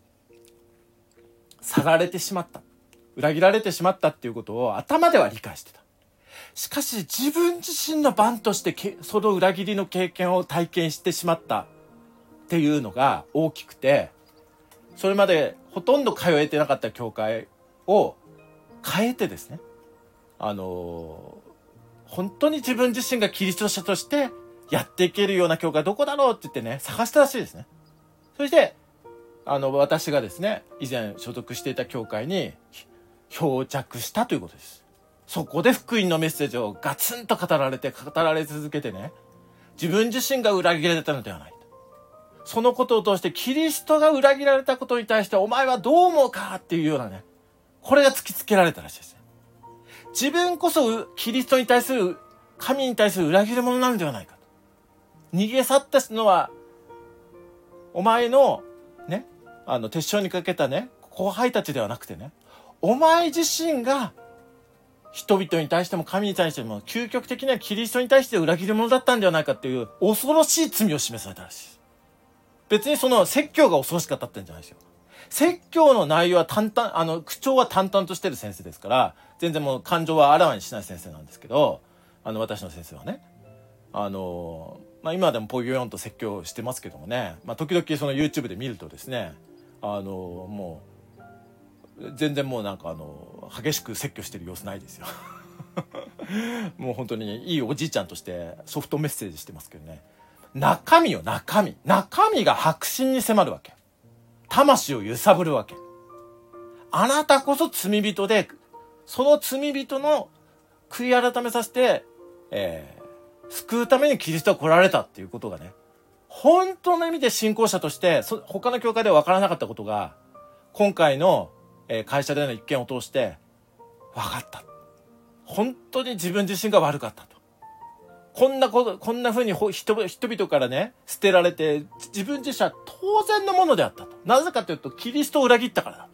去られてしまった、裏切られてしまったっていうことを頭では理解してた。しかし自分自身の番としてその裏切りの経験を体験してしまったっていうのが大きくて、それまでほとんど通えてなかった教会を変えてですね、あの本当に自分自身がキリスト者としてやっていけるような教会どこだろうって言ってね、探したらしいですね。そしてあの私がですね、以前所属していた教会に漂着したということです。そこで福音のメッセージをガツンと語られて語られ続けてね、自分自身が裏切られたのではない。そのことを通してキリストが裏切られたことに対してお前はどう思うかっていうようなね、これが突きつけられたらしいですね。自分こそキリストに対する、神に対する裏切り者なのではないかと。逃げ去ったのはお前のね、あの手塩にかけたね後輩たちではなくてね、お前自身が人々に対しても神に対しても究極的にはキリストに対して裏切り者だったんではないかっていう恐ろしい罪を示されたらしいです。別にその説教が恐ろしかったってんじゃないですよ。説教の内容は淡々、あの口調は淡々としてる先生ですから、全然もう感情はあらわにしない先生なんですけど、あの私の先生はね、あのまあ今でもポギョヨンと説教してますけどもね、まあ時々その YouTube で見るとですね、あのもう全然もうなんかあの激しく説教してる様子ないですよもう本当にいいおじいちゃんとしてソフトメッセージしてますけどね、中身よ中身中身が迫真に迫るわけ、魂を揺さぶるわけ。あなたこそ罪人で、その罪人の悔い改めさせて、えー、救うためにキリストは来られたっていうことがね、本当の意味で信仰者としてそ他の教会では分からなかったことが今回の、えー、会社での一件を通して分かった。本当に自分自身が悪かったと。こんなこと、こんな風に人、人々からね、捨てられて、自分自身は当然のものであったと。なぜかというと、キリストを裏切ったからだと。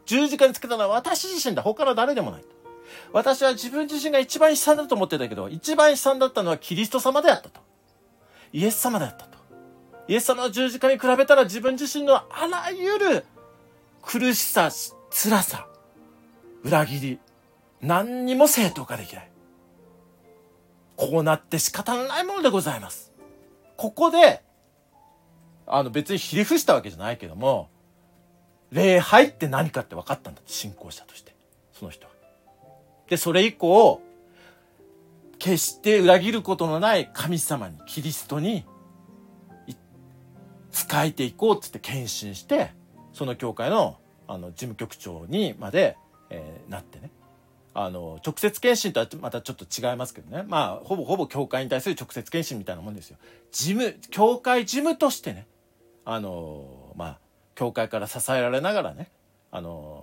十字架につけたのは私自身だ。他の誰でもない。私は自分自身が一番悲惨だと思ってたけど、一番悲惨だったのはキリスト様であったと。イエス様であったと。イエス様の十字架に比べたら自分自身のあらゆる苦しさ、辛さ、裏切り、何にも正当化できない。こうなって仕方のないものでございます。ここで、あの別にひれ伏したわけじゃないけども、礼拝って何かって分かったんだって、信仰者として。その人は。で、それ以降、決して裏切ることのない神様に、キリストに、仕えていこうっつって献身して、その教会の、あの、事務局長にまで、えー、なってね。あの、直接献身とはまたちょっと違いますけどね。まあ、ほぼほぼ教会に対する直接献身みたいなもんですよ。事務、教会事務としてね、あの、まあ、教会から支えられながらね、あの、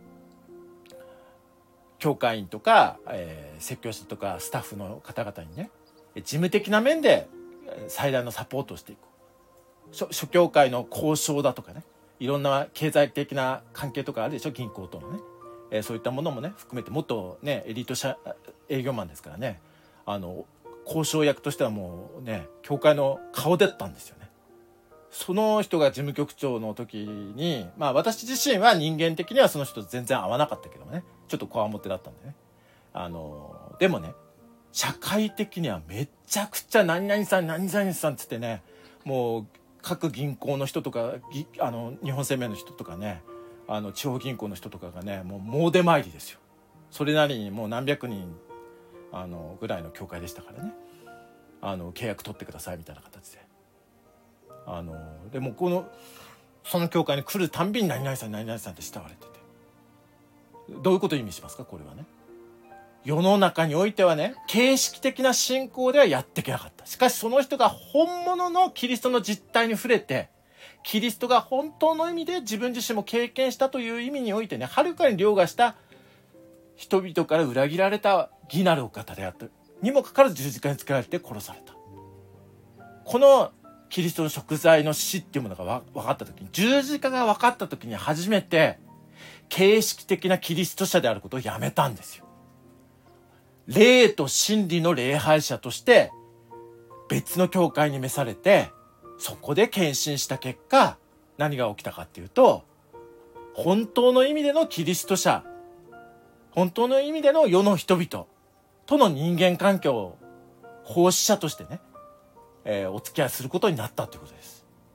教会員とか、えー、説教者とかスタッフの方々にね、事務的な面で最大のサポートをしていく。諸, 諸教会の交渉だとかね、いろんな経済的な関係とかあるでしょ、銀行とのね、えー、そういったものもね含めて、もっとねエリート社営業マンですからね、あの交渉役としてはもうね教会の顔だったんですよね。その人が事務局長の時に、まあ私自身は人間的にはその人と全然合わなかったけどもね、ちょっとこわもてだったんでね、あのでもね社会的にはめちゃくちゃ何々さん何々さんっつってね、もう各銀行の人とか、あの日本生命の人とかね、あの地方銀行の人とかがね、もう詣で参りですよ。それなりにもう何百人あのぐらいの教会でしたからね、あの契約取ってくださいみたいな形で、あのでもこのその教会に来るたんびに何々さん何々さんって慕われてて、どういうことを意味しますかこれはね。世の中においてはね、形式的な信仰ではやっていけなかった。しかしその人が本物のキリストの実態に触れて、キリストが本当の意味で自分自身も経験したという意味においてね、はるかに凌駕した人々から裏切られた義なるお方であったにもかかわらず十字架につけられて殺された。このキリストの贖罪の死っていうものが分かった時に、十字架が分かった時に初めて形式的なキリスト者であることをやめたんですよ。霊と真理の礼拝者として別の教会に召されて、そこで献身した結果何が起きたかっていうと、本当の意味でのキリスト者、本当の意味での世の人々との人間関係を奉仕者としてね、えー、お付き合いすることになったということ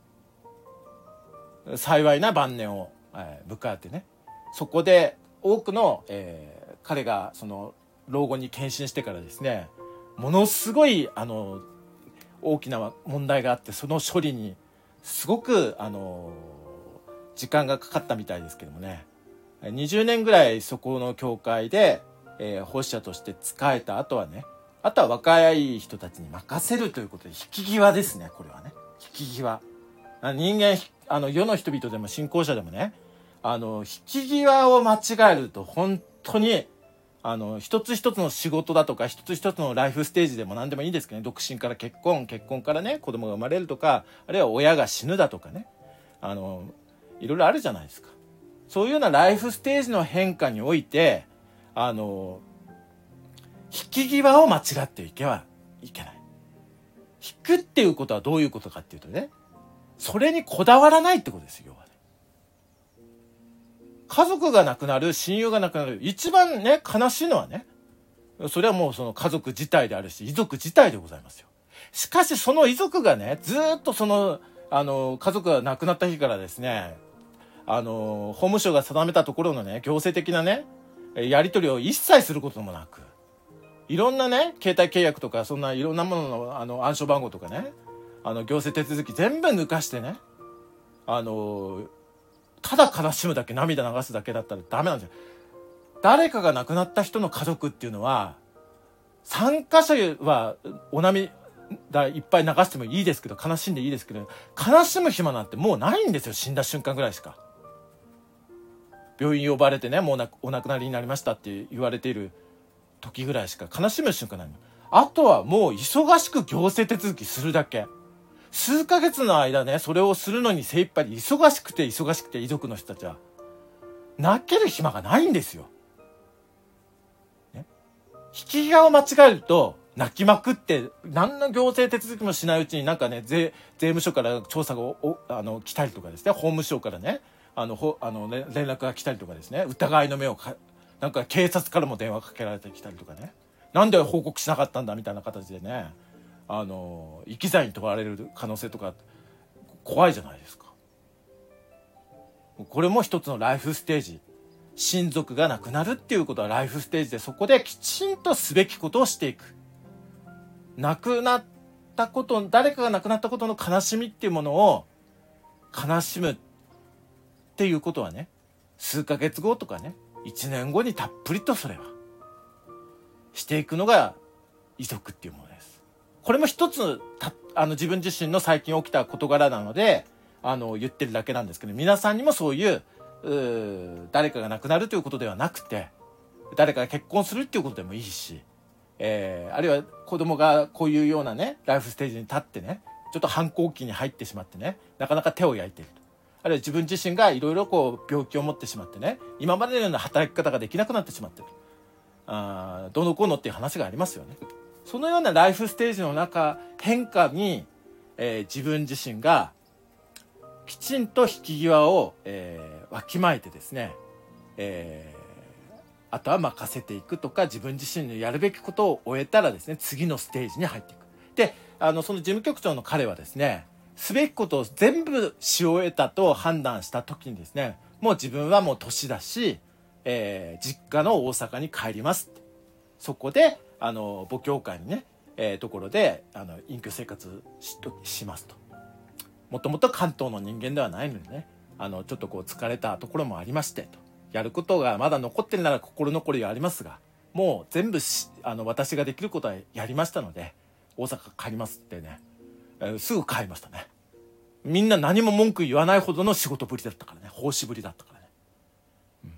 です。幸いな晩年を、えー、迎えてね、そこで多くの、えー、彼がその老後に献身してからですね、ものすごいあの大きな問題があって、その処理にすごくあの時間がかかったみたいですけどもね、にじゅうねんぐらいそこの教会で、えー、奉仕者として仕えた後はね、あとは若い人たちに任せるということで、引き際ですね。これはね、引き際、人間、あの世の人々でも信仰者でもね、あの引き際を間違えると本当にあの一つ一つの仕事だとか、一つ一つのライフステージでも何でもいいですけどね、独身から結婚、結婚からね子供が生まれるとか、あるいは親が死ぬだとかね、あのいろいろあるじゃないですか。そういうようなライフステージの変化において、あの引き際を間違っていけはいけない。引くっていうことはどういうことかっていうとね、それにこだわらないってことですよ。要はね、家族が亡くなる、親友が亡くなる、一番ね悲しいのはね、それはもうその家族自体であるし、遺族自体でございますよ。しかしその遺族がね、ずっとそのあの家族が亡くなった日からですね、あの法務省が定めたところのね行政的なねやり取りを一切することもなく、いろんなね携帯契約とか、そんないろんなもののあの暗証番号とかね、あの行政手続き全部抜かしてね、あのただ悲しむだけ、涙流すだけだったらダメなんですよ。誰かが亡くなった人の家族っていうのは、参加者はお涙いっぱい流してもいいですけど、悲しんでいいですけど、悲しむ暇なんてもうないんですよ。死んだ瞬間ぐらいしか。病院呼ばれてね、もうお亡くなりになりましたって言われている時ぐらいしか悲しむ瞬間ないの。あとはもう忙しく行政手続きするだけ。数ヶ月の間ね、それをするのに精一杯で忙しくて忙しくて、遺族の人たちは泣ける暇がないんですよ。ね、引き際を間違えると泣きまくって、何の行政手続きもしないうちになんかね、税、税務署から調査がおあの来たりとかですね、法務省からね、あの、ほあの連絡が来たりとかですね、疑いの目をか、なんか警察からも電話かけられてきたりとかね、なんで報告しなかったんだみたいな形でね、あの、生き罪に問われる可能性とか怖いじゃないですか。これも一つのライフステージ。親族が亡くなるっていうことはライフステージで、そこできちんとすべきことをしていく。亡くなったこと、誰かが亡くなったことの悲しみっていうものを悲しむっていうことはね、数ヶ月後とかね、一年後にたっぷりとそれはしていくのが遺族っていうものです。これも一つたあの自分自身の最近起きた事柄なので、あの言ってるだけなんですけど、皆さんにもそういう、う誰かが亡くなるということではなくて、誰かが結婚するっていうことでもいいし、えー、あるいは子供がこういうようなねライフステージに立ってね、ちょっと反抗期に入ってしまってね、なかなか手を焼いていると、あるいは自分自身がいろいろこう病気を持ってしまってね、今までのような働き方ができなくなってしまっている、あどうのこうのっていう話がありますよね。そのようなライフステージの中、変化に、えー、自分自身がきちんと引き際を、えー、わきまえてですね、えーあとは任せていくとか、自分自身のやるべきことを終えたらですね、次のステージに入っていく。で、あのその事務局長の彼はですね、すべきことを全部し終えたと判断した時にですね、もう自分はもう年だし、えー、実家の大阪に帰りますって。そこであの母教会にね、えー、ところであの隠居生活 し, しますと。もともと関東の人間ではないのでね、あのちょっとこう疲れたところもありましてと。やることがまだ残ってるなら心残りがありますが、もう全部しあの私ができることはやりましたので大阪帰りますってね、えー、すぐ帰りましたね。みんな何も文句言わないほどの仕事ぶりだったからね、奉仕ぶりだったからね、うん、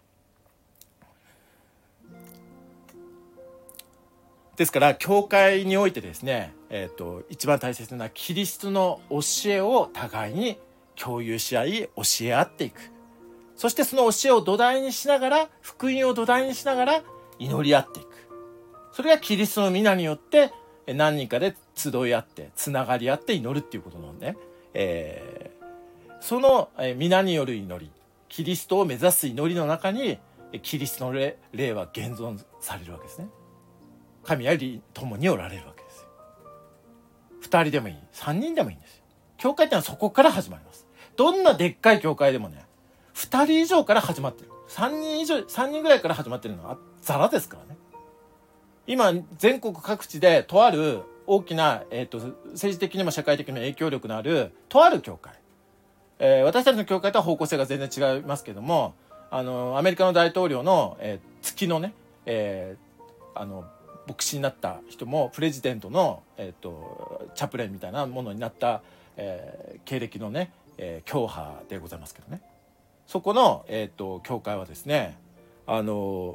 ですから教会においてですね、えーと、一番大切なキリストの教えを互いに共有し合い教え合っていく。そしてその教えを土台にしながら、福音を土台にしながら祈り合っていく。それがキリストの皆によって何人かで集い合って、つながり合って祈るっていうことなので、えー、その皆による祈り、キリストを目指す祈りの中に、キリストの 霊, 霊は現存されるわけですね。神は共におられるわけですよ。二人でもいい、三人でもいいんですよ。教会ってのはそこから始まります。どんなでっかい教会でもね、二人以上から始まってる。三人以上、三人ぐらいから始まってるのはザラですからね。今、全国各地でとある大きな、えっと、政治的にも社会的にも影響力のある、とある教会。えー、私たちの教会とは方向性が全然違いますけども、あの、アメリカの大統領の、えー、月のね、えー、あの、牧師になった人も、プレジデントの、えっと、チャプレンみたいなものになった、えー、経歴のね、えー、教派でございますけどね。そこの、えー、と教会はですね、あの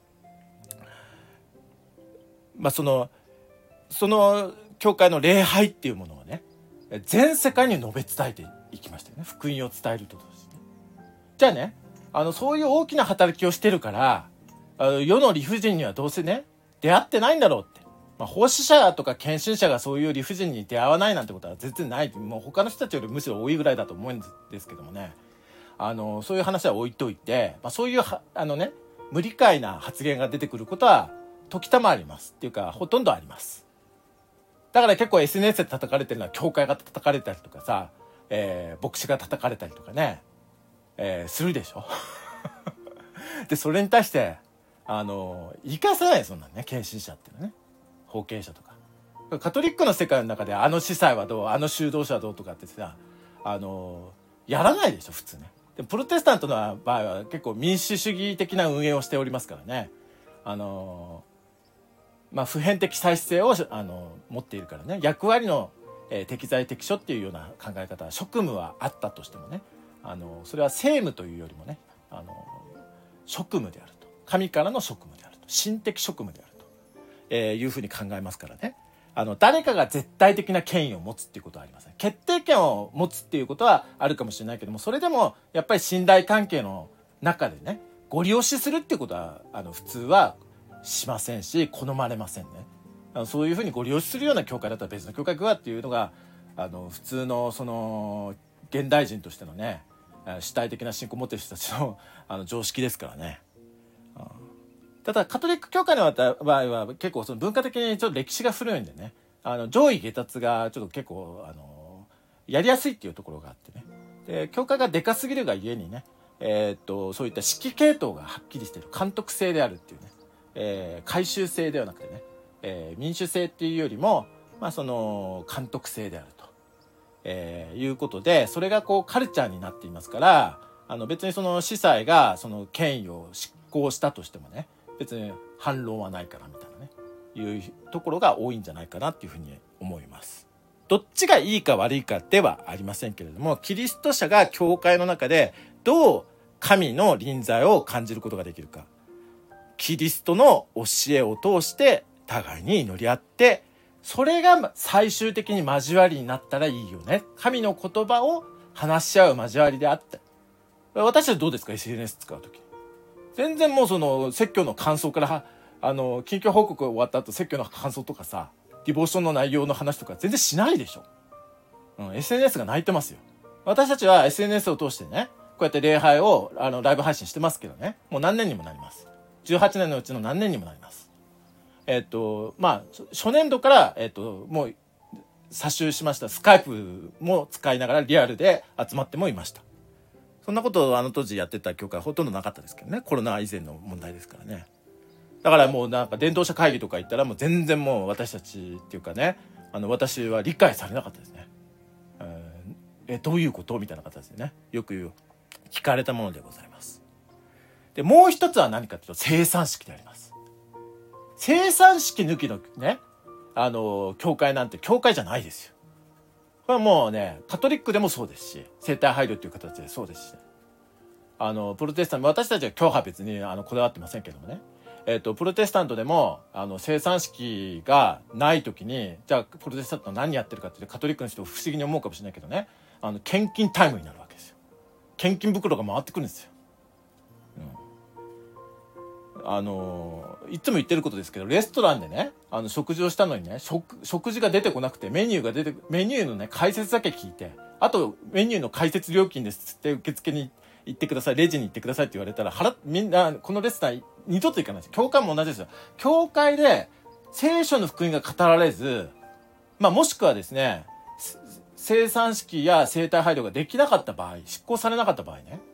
まあそのその教会の礼拝っていうものをね、全世界に述べ伝えていきましたよね。福音を伝えるとですね。じゃあね、あのそういう大きな働きをしてるから、あの世の理不尽にはどうせね出会ってないんだろうって、まあ、奉仕者とか献身者がそういう理不尽に出会わないなんてことは全然ない。もう他の人たちよりむしろ多いぐらいだと思うんですけどもね。あのそういう話は置いといて、まあ、そういうはあのね無理解な発言が出てくることは時たまありますっていうか、ほとんどあります。だから結構 エスエヌエス で叩かれてるのは教会が叩かれたりとかさ、えー、牧師が叩かれたりとかね、えー、するでしょでそれに対してあの生かさない、そんなね献身者っていうのね、後継者とか。カトリックの世界の中であの司祭はどう、あの修道者はどうとかってさ、あのやらないでしょ普通ね。でプロテスタントの場合は結構民主主義的な運営をしておりますからね、あのまあ普遍的再生をあの持っているからね、役割の、えー、適材適所っていうような考え方、職務はあったとしてもね、あのそれは政務というよりもね、あの職務であると、神からの職務であると、神的職務であると、えー、いうふうに考えますからね。あの誰かが絶対的な権威を持つっていうことはありません。決定権を持つっていうことはあるかもしれないけども、それでもやっぱり信頼関係の中でねご利用しするっていうことはあの普通はしませんし好まれませんね。あのそういうふうにご利用しするような教会だったら別の教会行くわっていうのがあの普通のその現代人としてのね主体的な信仰を持っている人たちの、あの常識ですからね。ただカトリック教会の場合は結構その文化的にちょっと歴史が古いんでね、あの上位下達がちょっと結構あのやりやすいっていうところがあってね、で教会がでかすぎるがゆえにね、えー、っとそういった指揮系統がはっきりしている監督制であるっていうね、えー、回収制ではなくてね、えー、民主制っていうよりも、まあ、その監督制であると、えー、いうことでそれがこうカルチャーになっていますから、あの別にその司祭がその権威を執行したとしてもね別に反論はないからみたいなねいうところが多いんじゃないかなっていうふうに思います。どっちがいいか悪いかではありませんけれども、キリスト者が教会の中でどう神の臨在を感じることができるか、キリストの教えを通して互いに祈り合って、それが最終的に交わりになったらいいよね。神の言葉を話し合う交わりであって、私たちどうですか エスエヌエス 使うとき。全然もうその説教の感想からあの近況報告が終わった後説教の感想とかさ、ディボーションの内容の話とか全然しないでしょ、うん、エスエヌエス が泣いてますよ。私たちは エスエヌエス を通してねこうやって礼拝をあのライブ配信してますけどね、もう何年にもなります。じゅうはちねんのうちの何年にもなります。えっとまあ初年度から、えっと、もう撮集しましたスカイプも使いながらリアルで集まってもいました。そんなことをあの当時やってた教会はほとんどなかったですけどね、コロナ以前の問題ですからね。だからもうなんか伝道者会議とか行ったらもう全然もう私たちっていうかね、あの私は理解されなかったですね。えどういうことみたいな形でねよく聞かれたものでございます。でもう一つは何かというと生産式であります。生産式抜きのねあの教会なんて教会じゃないですよ。これはもうねカトリックでもそうですし生体配慮という形でそうですし、あのプロテスタント私たちは教派別にあのこだわってませんけどもね、えーと、プロテスタントでもあの生産式がない時にじゃあプロテスタントは何やってるかってカトリックの人不思議に思うかもしれないけどね、あの献金タイムになるわけですよ。献金袋が回ってくるんですよ、うん、あのいつも言ってることですけどレストランでねあの食事をしたのにね 食, 食事が出てこなくてメニューが出てメニューのね解説だけ聞いて、あとメニューの解説料金ですって受付に行ってください、レジに行ってくださいって言われたら払みんなこのレストラン二度と行かないです。教会も同じですよ。教会で聖書の福音が語られず、まあもしくはですね生産式や生体配慮ができなかった場合、執行されなかった場合ね、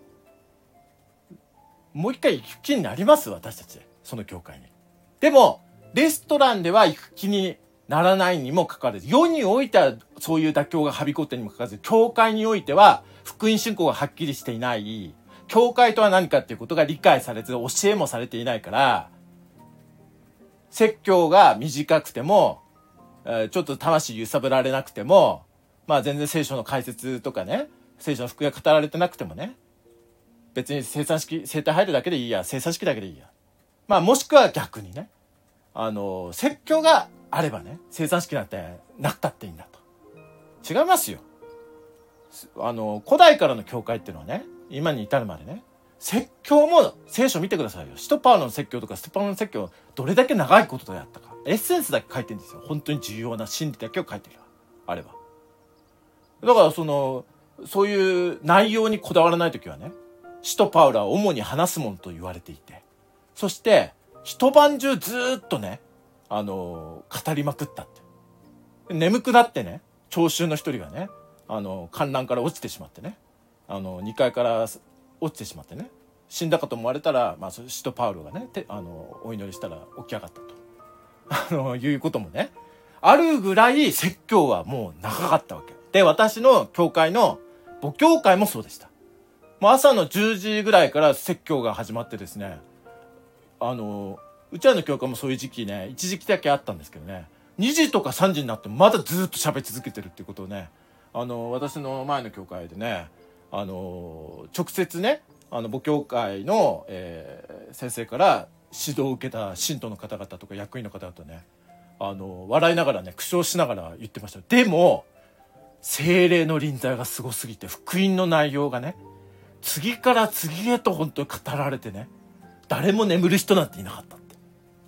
もう一回行く気になります私たちその教会に。でもレストランでは行く気にならないにもかかわらず、世においてはそういう妥協がはびこってにもかかわらず、教会においては福音信仰がはっきりしていない、教会とは何かっていうことが理解されず教えもされていないから、説教が短くても、えー、ちょっと魂揺さぶられなくても、まあ全然聖書の解説とかね聖書の福音が語られてなくてもね、別に生産式生体配慮だけでいいや、生産式だけでいいや、まあもしくは逆にね、あの説教があればね生産式なんてなくたっていいんだと。違いますよ。あの古代からの教会っていうのはね今に至るまでね説教も聖書見てくださいよ。使徒パウロの説教とかステパノの説教どれだけ長いことでやったか、エッセンスだけ書いてるんですよ。本当に重要な真理だけを書いてるあれば。だからそのそういう内容にこだわらないときはね、使徒パウロは主に話すものと言われていて、そして一晩中ずーっとねあの語りまくったって。眠くなってね聴衆の一人がねあの観覧から落ちてしまってね、あのにかいから落ちてしまってね死んだかと思われたら、まあ、使徒パウロがねてあのお祈りしたら起き上がったとあのいうこともねあるぐらい説教はもう長かったわけで、私の教会の母教会もそうでした。もう朝のじゅうじぐらいから説教が始まってですね、あのうちらの教会もそういう時期ね一時期だけあったんですけどね、にじとかさんじになってもまだずっと喋り続けてるっていうことをね、あの私の前の教会でねあの直接ねあの母教会の、えー、先生から指導を受けた信徒の方々とか役員の方々ね、あの笑いながらね苦笑しながら言ってました。でも聖霊の臨在がすごすぎて福音の内容がね次から次へと本当に語られてね、誰も眠る人なんていなかったって。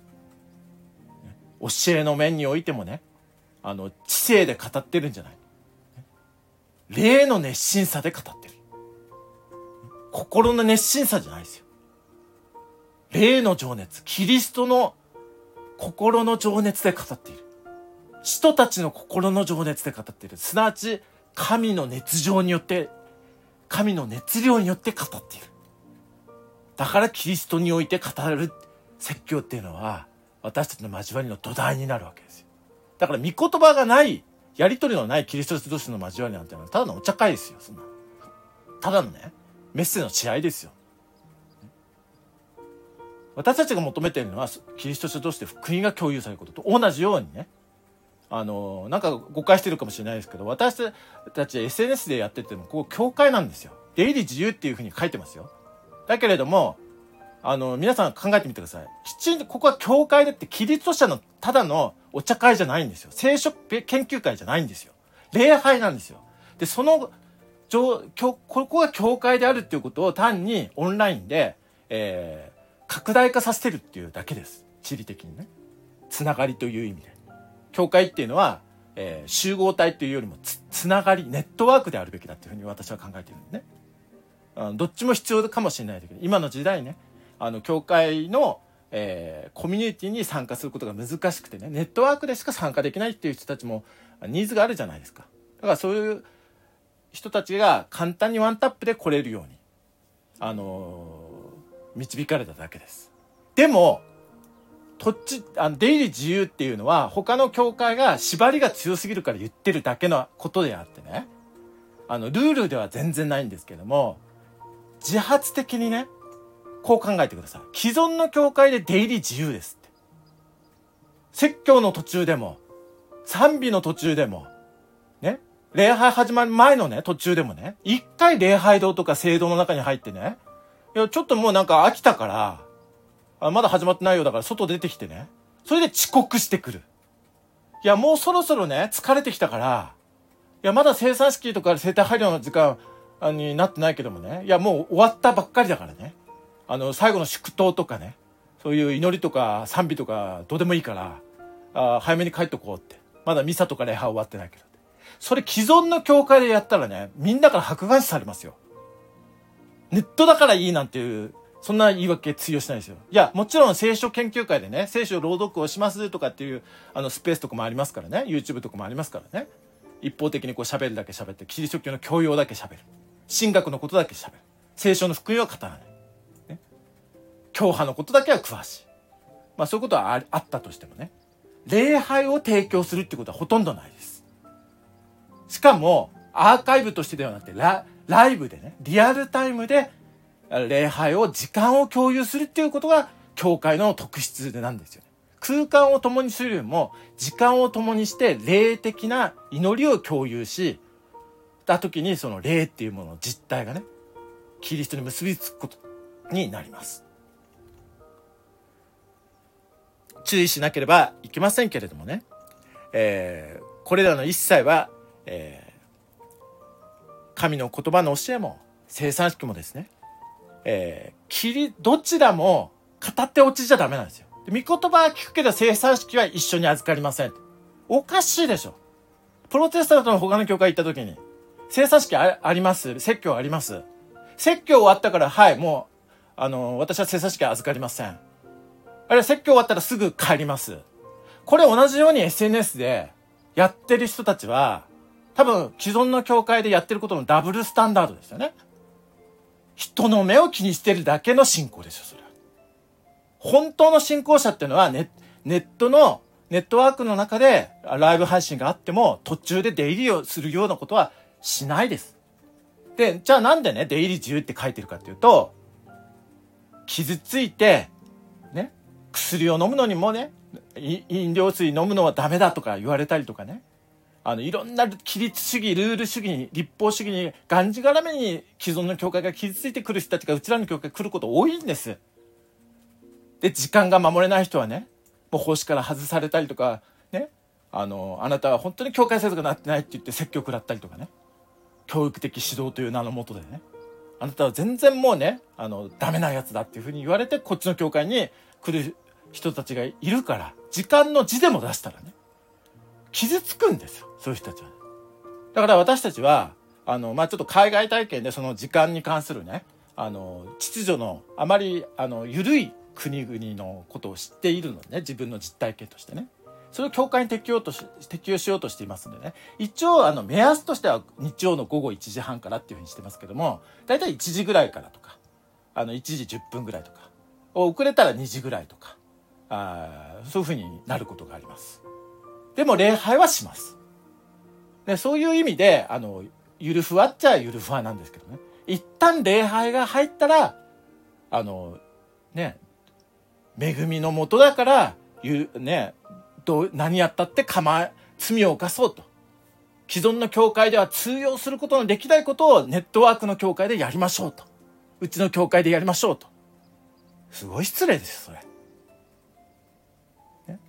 教えの面においてもね、あの知性で語ってるんじゃない、霊の熱心さで語ってる、心の熱心さじゃないですよ。霊の情熱、キリストの心の情熱で語っている、使徒たちの心の情熱で語っている、すなわち神の熱情によって、神の熱量によって語っている。だからキリストにおいて語る説教っていうのは私たちの交わりの土台になるわけですよ。だから御言葉がない、やり取りのないキリスト同士の交わりなんていうのはただのお茶会ですよ。そんなただのね、メッセの試合ですよ。私たちが求めているのはキリスト者同士で福音が共有されることと同じようにね、あのなんか誤解してるかもしれないですけど、私たち エスエヌエス でやっててもここ教会なんですよ。出入り自由っていうふうに書いてますよ。だけれどもあの皆さん考えてみてください。きちんとここは教会でって、キリスト者のただのお茶会じゃないんですよ。聖書研究会じゃないんですよ。礼拝なんですよ。でそのここが教会であるっていうことを単にオンラインで、えー、拡大化させてるっていうだけです。地理的にね、つながりという意味で教会っていうのは、えー、集合体というよりも つ, つながりネットワークであるべきだっていうふうに私は考えているんでね。あのどっちも必要かもしれないけど、今の時代ね、あの教会の、えー、コミュニティに参加することが難しくてね、ネットワークでしか参加できないっていう人たちもニーズがあるじゃないですか。だからそういう人たちが簡単にワンタップで来れるように、あのー、導かれただけです。でも土地あの出入り自由っていうのは他の教会が縛りが強すぎるから言ってるだけのことであってね、あのルールでは全然ないんですけども、自発的にねこう考えてください。既存の教会で出入り自由ですって。説教の途中でも賛美の途中でもね、礼拝始まる前のね途中でもね、一回礼拝堂とか聖堂の中に入ってね、いやちょっともうなんか飽きたからあまだ始まってないようだから外出てきてね、それで遅刻してくる。いやもうそろそろね疲れてきたから、いやまだ生産式とか生体配慮の時間になってないけどもね、いやもう終わったばっかりだからね、あの最後の祝祷とかね、そういう祈りとか賛美とかどうでもいいからあ早めに帰っとこうって、まだミサとか礼拝終わってないけど、それ既存の教会でやったらねみんなから迫害されますよ。ネットだからいいなんていうそんな言い訳通用しないですよ。いやもちろん聖書研究会でね聖書朗読をしますとかっていうあのスペースとかもありますからね、 YouTube とかもありますからね、一方的にこう喋るだけ喋って、キリスト教の教養だけ喋る、神学のことだけ喋る、聖書の福音は語らない、ね、教派のことだけは詳しい、まあそういうことは あ, あったとしてもね、礼拝を提供するってことはほとんどないです。しかもアーカイブとしてではなくて ラ, ライブでね、リアルタイムで礼拝を時間を共有するっていうことが教会の特質なんですよね。空間を共にするよりも時間を共にして霊的な祈りを共有した時に、その霊っていうものの実体がねキリストに結びつくことになります。注意しなければいけませんけれどもね、えー、これらの一切は、えー、神の言葉の教えも生産式もですね、えー、きりどちらも語って落ちちゃダメなんですよ。御言葉は聞くけど生産式は一緒に預かりません。おかしいでしょ。プロテスタントの他の教会行った時に生産式 あ, あります、説教あります、説教終わったからはいもうあの私は生産式は預かりません、あるいは説教終わったらすぐ帰ります。これ同じように エスエヌエス でやってる人たちは多分既存の教会でやってることのダブルスタンダードですよね。人の目を気にしてるだけの信仰ですよ。それは本当の信仰者っていうのは ネ, ネットのネットワークの中でライブ配信があっても途中で出入りをするようなことはしないです。でじゃあなんでね出入り自由って書いてるかっていうと、傷ついてね薬を飲むのにもね飲料水飲むのはダメだとか言われたりとかね、あのいろんな規律主義ルール主義に立法主義にがんじがらめに既存の教会が傷ついてくる人たちがうちらの教会に来ること多いんです。で時間が守れない人はねもう奉仕から外されたりとかね、あのあなたは本当に教会生徒がなってないって言って説教食らったりとかね、教育的指導という名の下でねあなたは全然もうね、あの、ダメなやつだっていうふうに言われて、こっちの教会に来る人たちがいるから、時間の字でも出したらね、傷つくんですよ、そういう人たちは。だから私たちは、あの、まあ、ちょっと海外体験でその時間に関するね、あの、秩序のあまり、あの、緩い国々のことを知っているのでね、自分の実体験としてね。それを教会に適用とし、適用しようとしていますんでね。一応、あの、目安としては日曜の午後いちじはんからっていうふうにしてますけども、だいたいいちじぐらいからとか、あの、いちじじゅっぷんぐらいとか、遅れたらにじぐらいとか、あそういうふうになることがあります。でも礼拝はします。で、そういう意味で、あの、ゆるふわっちゃゆるふわなんですけどね。一旦礼拝が入ったら、あの、ね、恵みのもとだから、ゆね、どう何やったって構え、罪を犯そうと。既存の教会では通用することのできないことをネットワークの教会でやりましょうと。うちの教会でやりましょうと。すごい失礼ですよ、それ。ね、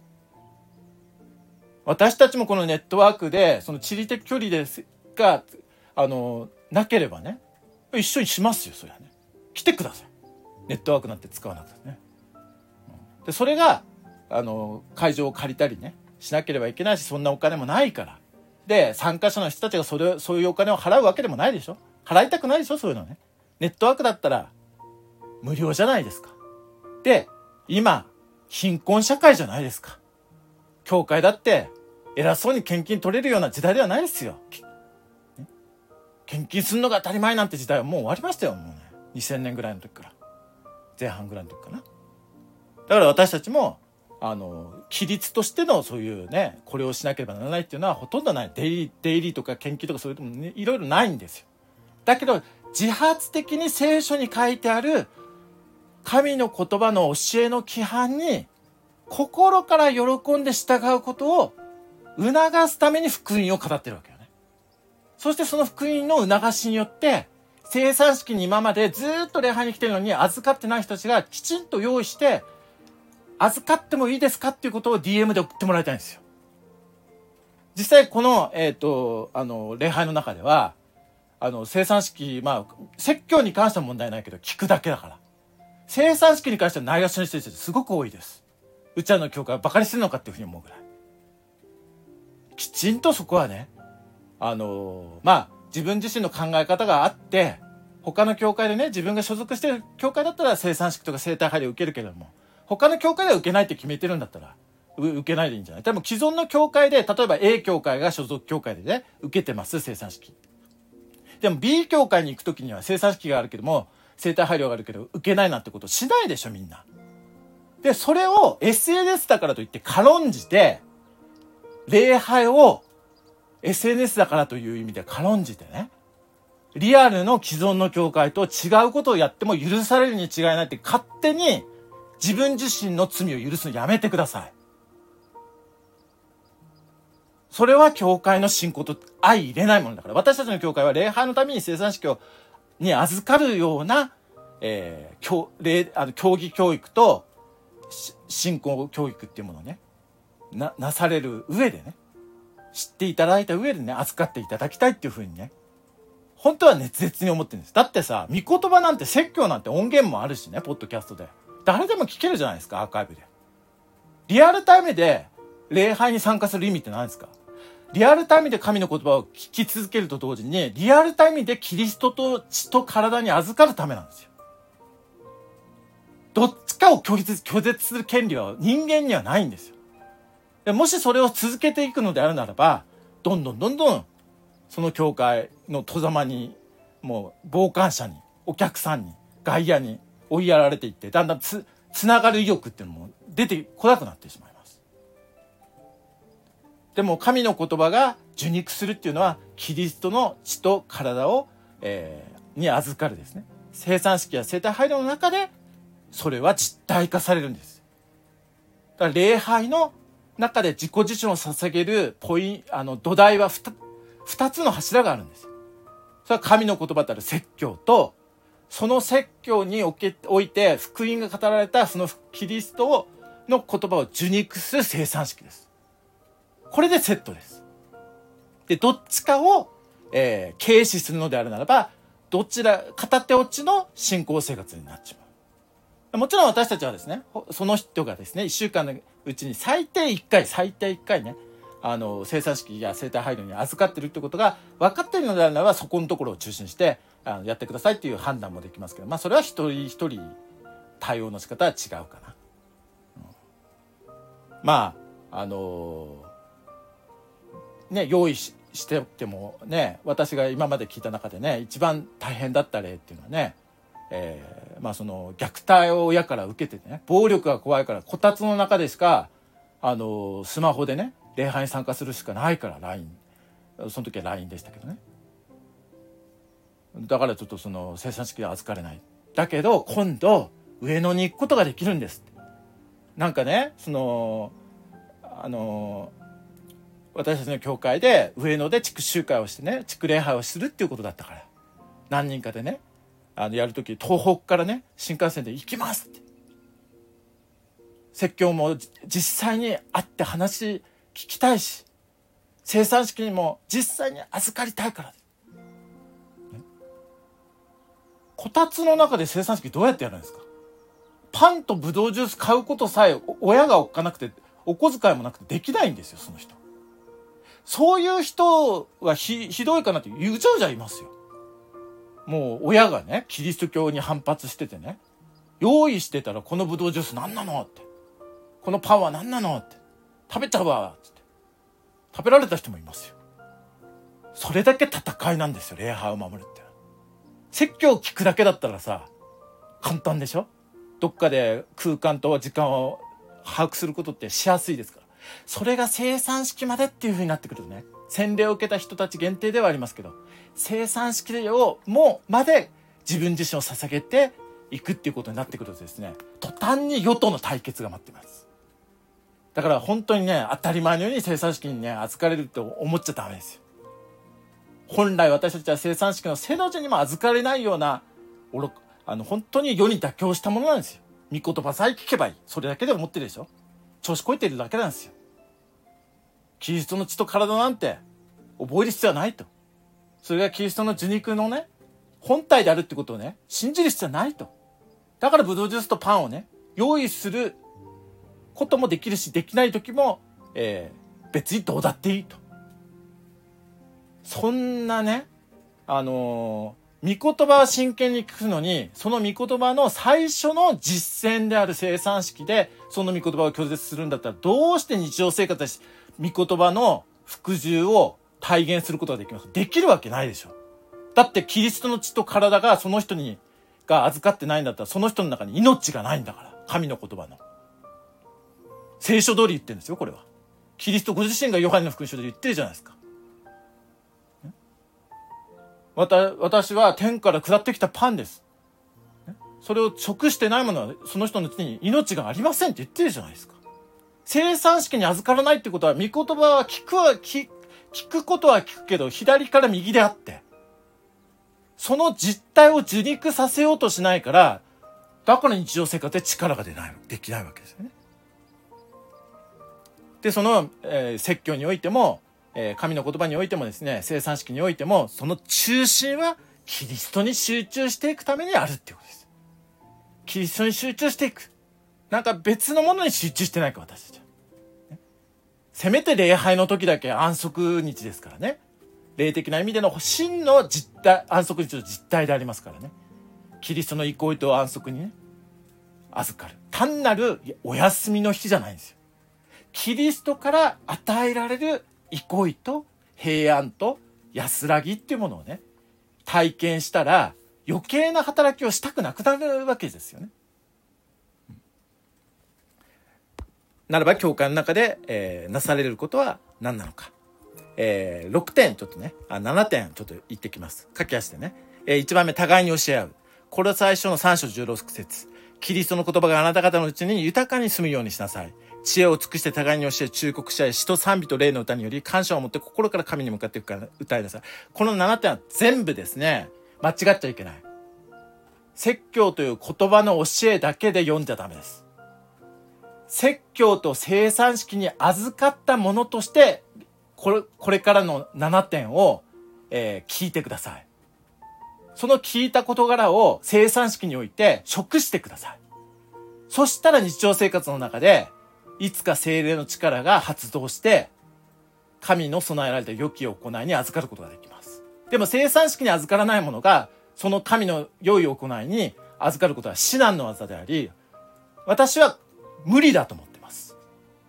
私たちもこのネットワークで、その地理的距離ですが、あの、なければね、一緒にしますよ、それはね。来てください。ネットワークなんて使わなくてね。で、それが、あの、会場を借りたりね、しなければいけないし、そんなお金もないから。で、参加者の人たちがそれ、そういうお金を払うわけでもないでしょ。払いたくないでしょ、そういうのね。ネットワークだったら、無料じゃないですか。で、今、貧困社会じゃないですか。教会だって、偉そうに献金取れるような時代ではないですよ。ね、献金するのが当たり前なんて時代はもう終わりましたよ、もうね。にせんねんぐらいの時から。前半ぐらいの時かな。だから私たちも、あの、規律としてのそういうね、これをしなければならないっていうのはほとんどない。デイリー、デイリーとか献金とかそういうのもね、いろいろないんですよ。だけど、自発的に聖書に書いてある神の言葉の教えの規範に心から喜んで従うことを促すために福音を語ってるわけよね。そしてその福音の促しによって、生産式に今までずっと礼拝に来てるのに預かってない人たちがきちんと用意して、預かってもいいですかっていうことを ディーエム で送ってもらいたいんですよ。実際この、えっと、あの、礼拝の中では、あの、生産式、まあ、説教に関しては問題ないけど、聞くだけだから。生産式に関してはないがしろにしてる人すごく多いです。うちらの教会はバカにしてるのかっていうふうに思うぐらい。きちんとそこはね、あの、まあ、自分自身の考え方があって、他の教会でね、自分が所属してる教会だったら生産式とか生体拝礼を受けるけれども、他の教会では受けないって決めてるんだったら、受けないでいいんじゃない？でも既存の教会で、例えば A 教会が所属教会でね、受けてます、生産式。でも B 教会に行くときには生産式があるけども、生体配慮があるけど、受けないなんてことしないでしょ、みんな。で、それを エスエヌエス だからといって軽んじて、礼拝を エスエヌエス だからという意味で軽んじてね、リアルの既存の教会と違うことをやっても許されるに違いないって勝手に自分自身の罪を許すのやめてください。それは教会の信仰と相入れないものだから。私たちの教会は礼拝のために生産式をに預かるような、えー、教礼あの教義教育と信仰教育っていうものをね な, なされる上でね、知っていただいた上でね、預かっていただきたいっていうふうにね、本当は熱烈に思ってるんです。だってさ、御言葉なんて説教なんて音源もあるしね、ポッドキャストで誰でも聞けるじゃないですか、アーカイブで。リアルタイムで礼拝に参加する意味って何ですか？リアルタイムで神の言葉を聞き続けると同時に、リアルタイムでキリストと血と体に預かるためなんですよ。どっちかを拒絶、拒絶する権利は人間にはないんですよ。でもしそれを続けていくのであるならば、どんどんどんどんその教会の戸ざまに、もう傍観者に、お客さんに、外野に追いやられていって、だんだんつ、つながる意欲っていうのも出てこなくなってしまいます。でも神の言葉が受肉するっていうのは、キリストの血と体を、えー、に預かるですね。生産式や生体配慮の中で、それは実体化されるんです。だから礼拝の中で自己自身を捧げるポイント、あの土台は二、二つの柱があるんです。それは神の言葉である説教と、その説教におけおいて福音が語られたそのキリストの言葉を受肉する生産式です。これでセットです。で、どっちかを、えー、軽視するのであるならば、 どちら片手落ちの信仰生活になっちまう。もちろん私たちはですね、その人がですねいっしゅうかんのうちに最低いっかい最低いっかいね、あの生産式や生体配慮に預かってるってことが分かっているのであれば、そこのところを中心してあのやってくださいっていう判断もできますけど、まあそれは一人一人対応の仕方は違うかな、うん、まああのー、ね用意ししててもね、私が今まで聞いた中でね一番大変だった例っていうのはね、えー、まあその虐待を親から受けててね、暴力が怖いからこたつの中でしかあのスマホでね礼拝に参加するしかないから ライン、 その時は ライン でしたけどね、だからちょっとその生産式で預かれない。だけど今度上野に行くことができるんですって。なんかねそのあの私たちの教会で上野で地区集会をしてね地区礼拝をするっていうことだったから、何人かでねあのやるとき東北からね新幹線で行きますって、説教も実際に会って話聞きたいし、生産式にも実際に預かりたいから、ね、こたつの中で生産式どうやってやるんですか。パンとブドウジュース買うことさえ親がおっかなくてお小遣いもなくてできないんですよ、その人。そういう人は ひ, ひどいかなって言うちゃうじゃいますよ。もう親がねキリスト教に反発しててね、用意してたらこのブドウジュース何なのって、このパンは何なのって、食べちゃうわって食べられた人もいますよ。それだけ戦いなんですよ、礼拝を守るって。説教を聞くだけだったらさ簡単でしょ。どっかで空間と時間を把握することってしやすいですから。それが生産式までっていう風になってくるとね、洗礼を受けた人たち限定ではありますけど、生産式をもうまで自分自身を捧げていくっていうことになってくるとですね、途端に与党の対決が待っています。だから本当にね当たり前のように生産式にね預かれるって思っちゃダメですよ。本来私たちは生産式の背の字にも預かれないような愚かあの本当に世に妥協したものなんですよ。御言葉さえ聞けばいい、それだけで思ってるでしょ。調子こいてるだけなんですよ。キリストの血と体なんて覚える必要はないと。それがキリストの受肉のね本体であるってことをね信じる必要はないと。だからブドウジュースとパンをね用意することもできるし、できない時も、えー、別にどうだっていいと。そんなねあのー、御言葉は真剣に聞くのに、その御言葉の最初の実践である生産式でその御言葉を拒絶するんだったら、どうして日常生活で御言葉の服従を体現することができますか。できるわけないでしょ。だってキリストの血と体がその人にが預かってないんだったら、その人の中に命がないんだから。神の言葉の聖書通り言ってるんですよ。これはキリストご自身がヨハネの福音書で言ってるじゃないですか。私は天から下ってきたパンです。それを食してないものはその人のうちに命がありませんって言ってるじゃないですか。生産式に預からないってことは、御言葉は聞くは聞、聞くことは聞くけど左から右であって、その実態を受肉させようとしないから、だから日常生活で力が出ない、できないわけですよね。でその、えー、説教においても、えー、神の言葉においてもですね、生産式においても、その中心はキリストに集中していくためにあるっていうことです。キリストに集中していく。なんか別のものに集中してないか、私たちは、ね、せめて礼拝の時だけ安息日ですからね。霊的な意味での真の実態、安息日の実態でありますからね。キリストの憩いと安息にね預かる、単なるお休みの日じゃないんですよ。キリストから与えられる憩いと平安と安らぎっていうものをね体験したら、余計な働きをしたくなくなるわけですよね。ならば教会の中で、えー、なされることは何なのか、えー、ろくてんちょっとねあななてんちょっと言ってきます。駆け足でね、えー、いちばんめ、互いに教え合う。これは最初のさん章じゅうろく節。キリストの言葉があなた方のうちに豊かに住むようにしなさい。知恵を尽くして互いに教え、忠告し合い、詩と賛美と霊の歌により感謝を持って心から神に向かっていくから歌いなさい。このななてんは全部ですね間違っちゃいけない。説教という言葉の教えだけで読んじゃダメです。説教と生産式に預かったものとしてこれ、これからのななてんを、えー、聞いてください。 その聞いた事柄を生産式において食してください。そしたら日常生活の中で、いつか聖霊の力が発動して、神の備えられた良き行いに預かることができます。でも生産式に預からないものが、その神の良い行いに預かることは至難の技であり、私は無理だと思っています。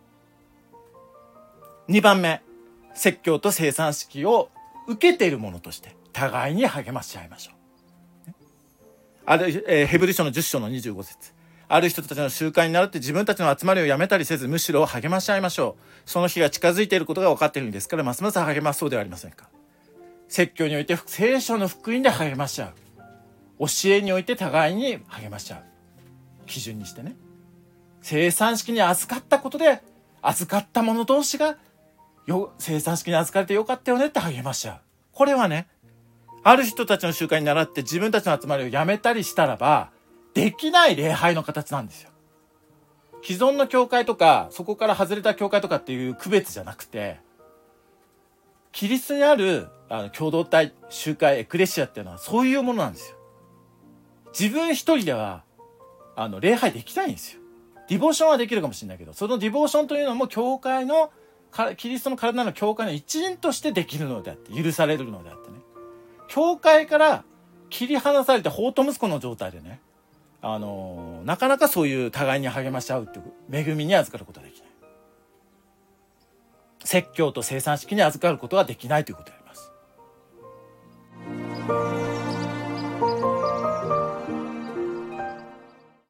にばんめ、説教と生産式を受けているものとして互いに励まし合いましょう。ある、えー、ヘブル書のじゅっ章のにじゅうご節。ある人たちの習慣に倣って自分たちの集まりをやめたりせず、むしろ励まし合いましょう。その日が近づいていることが分かっているんですから、ますます励まそうではありませんか。説教において聖書の福音で励まし合う。教えにおいて互いに励まし合う。基準にしてね。生産式に預かったことで、預かった者同士がよ生産式に預かれてよかったよねって励まし合う。これはね、ある人たちの習慣に倣って自分たちの集まりをやめたりしたらば、できない礼拝の形なんですよ。既存の教会とか、そこから外れた教会とかっていう区別じゃなくて、キリストにあるあの共同体、集会、エクレシアっていうのはそういうものなんですよ。自分一人ではあの礼拝できないんですよ。ディボーションはできるかもしれないけど、そのディボーションというのも教会の、キリストの体の教会の一員としてできるのであって、許されるのであってね。教会から切り離されて放蕩息子の状態でね、あのー、なかなかそういう互いに励まし合うっていう恵みに預かることはできない。説教と生産式に預かることはできないということであります。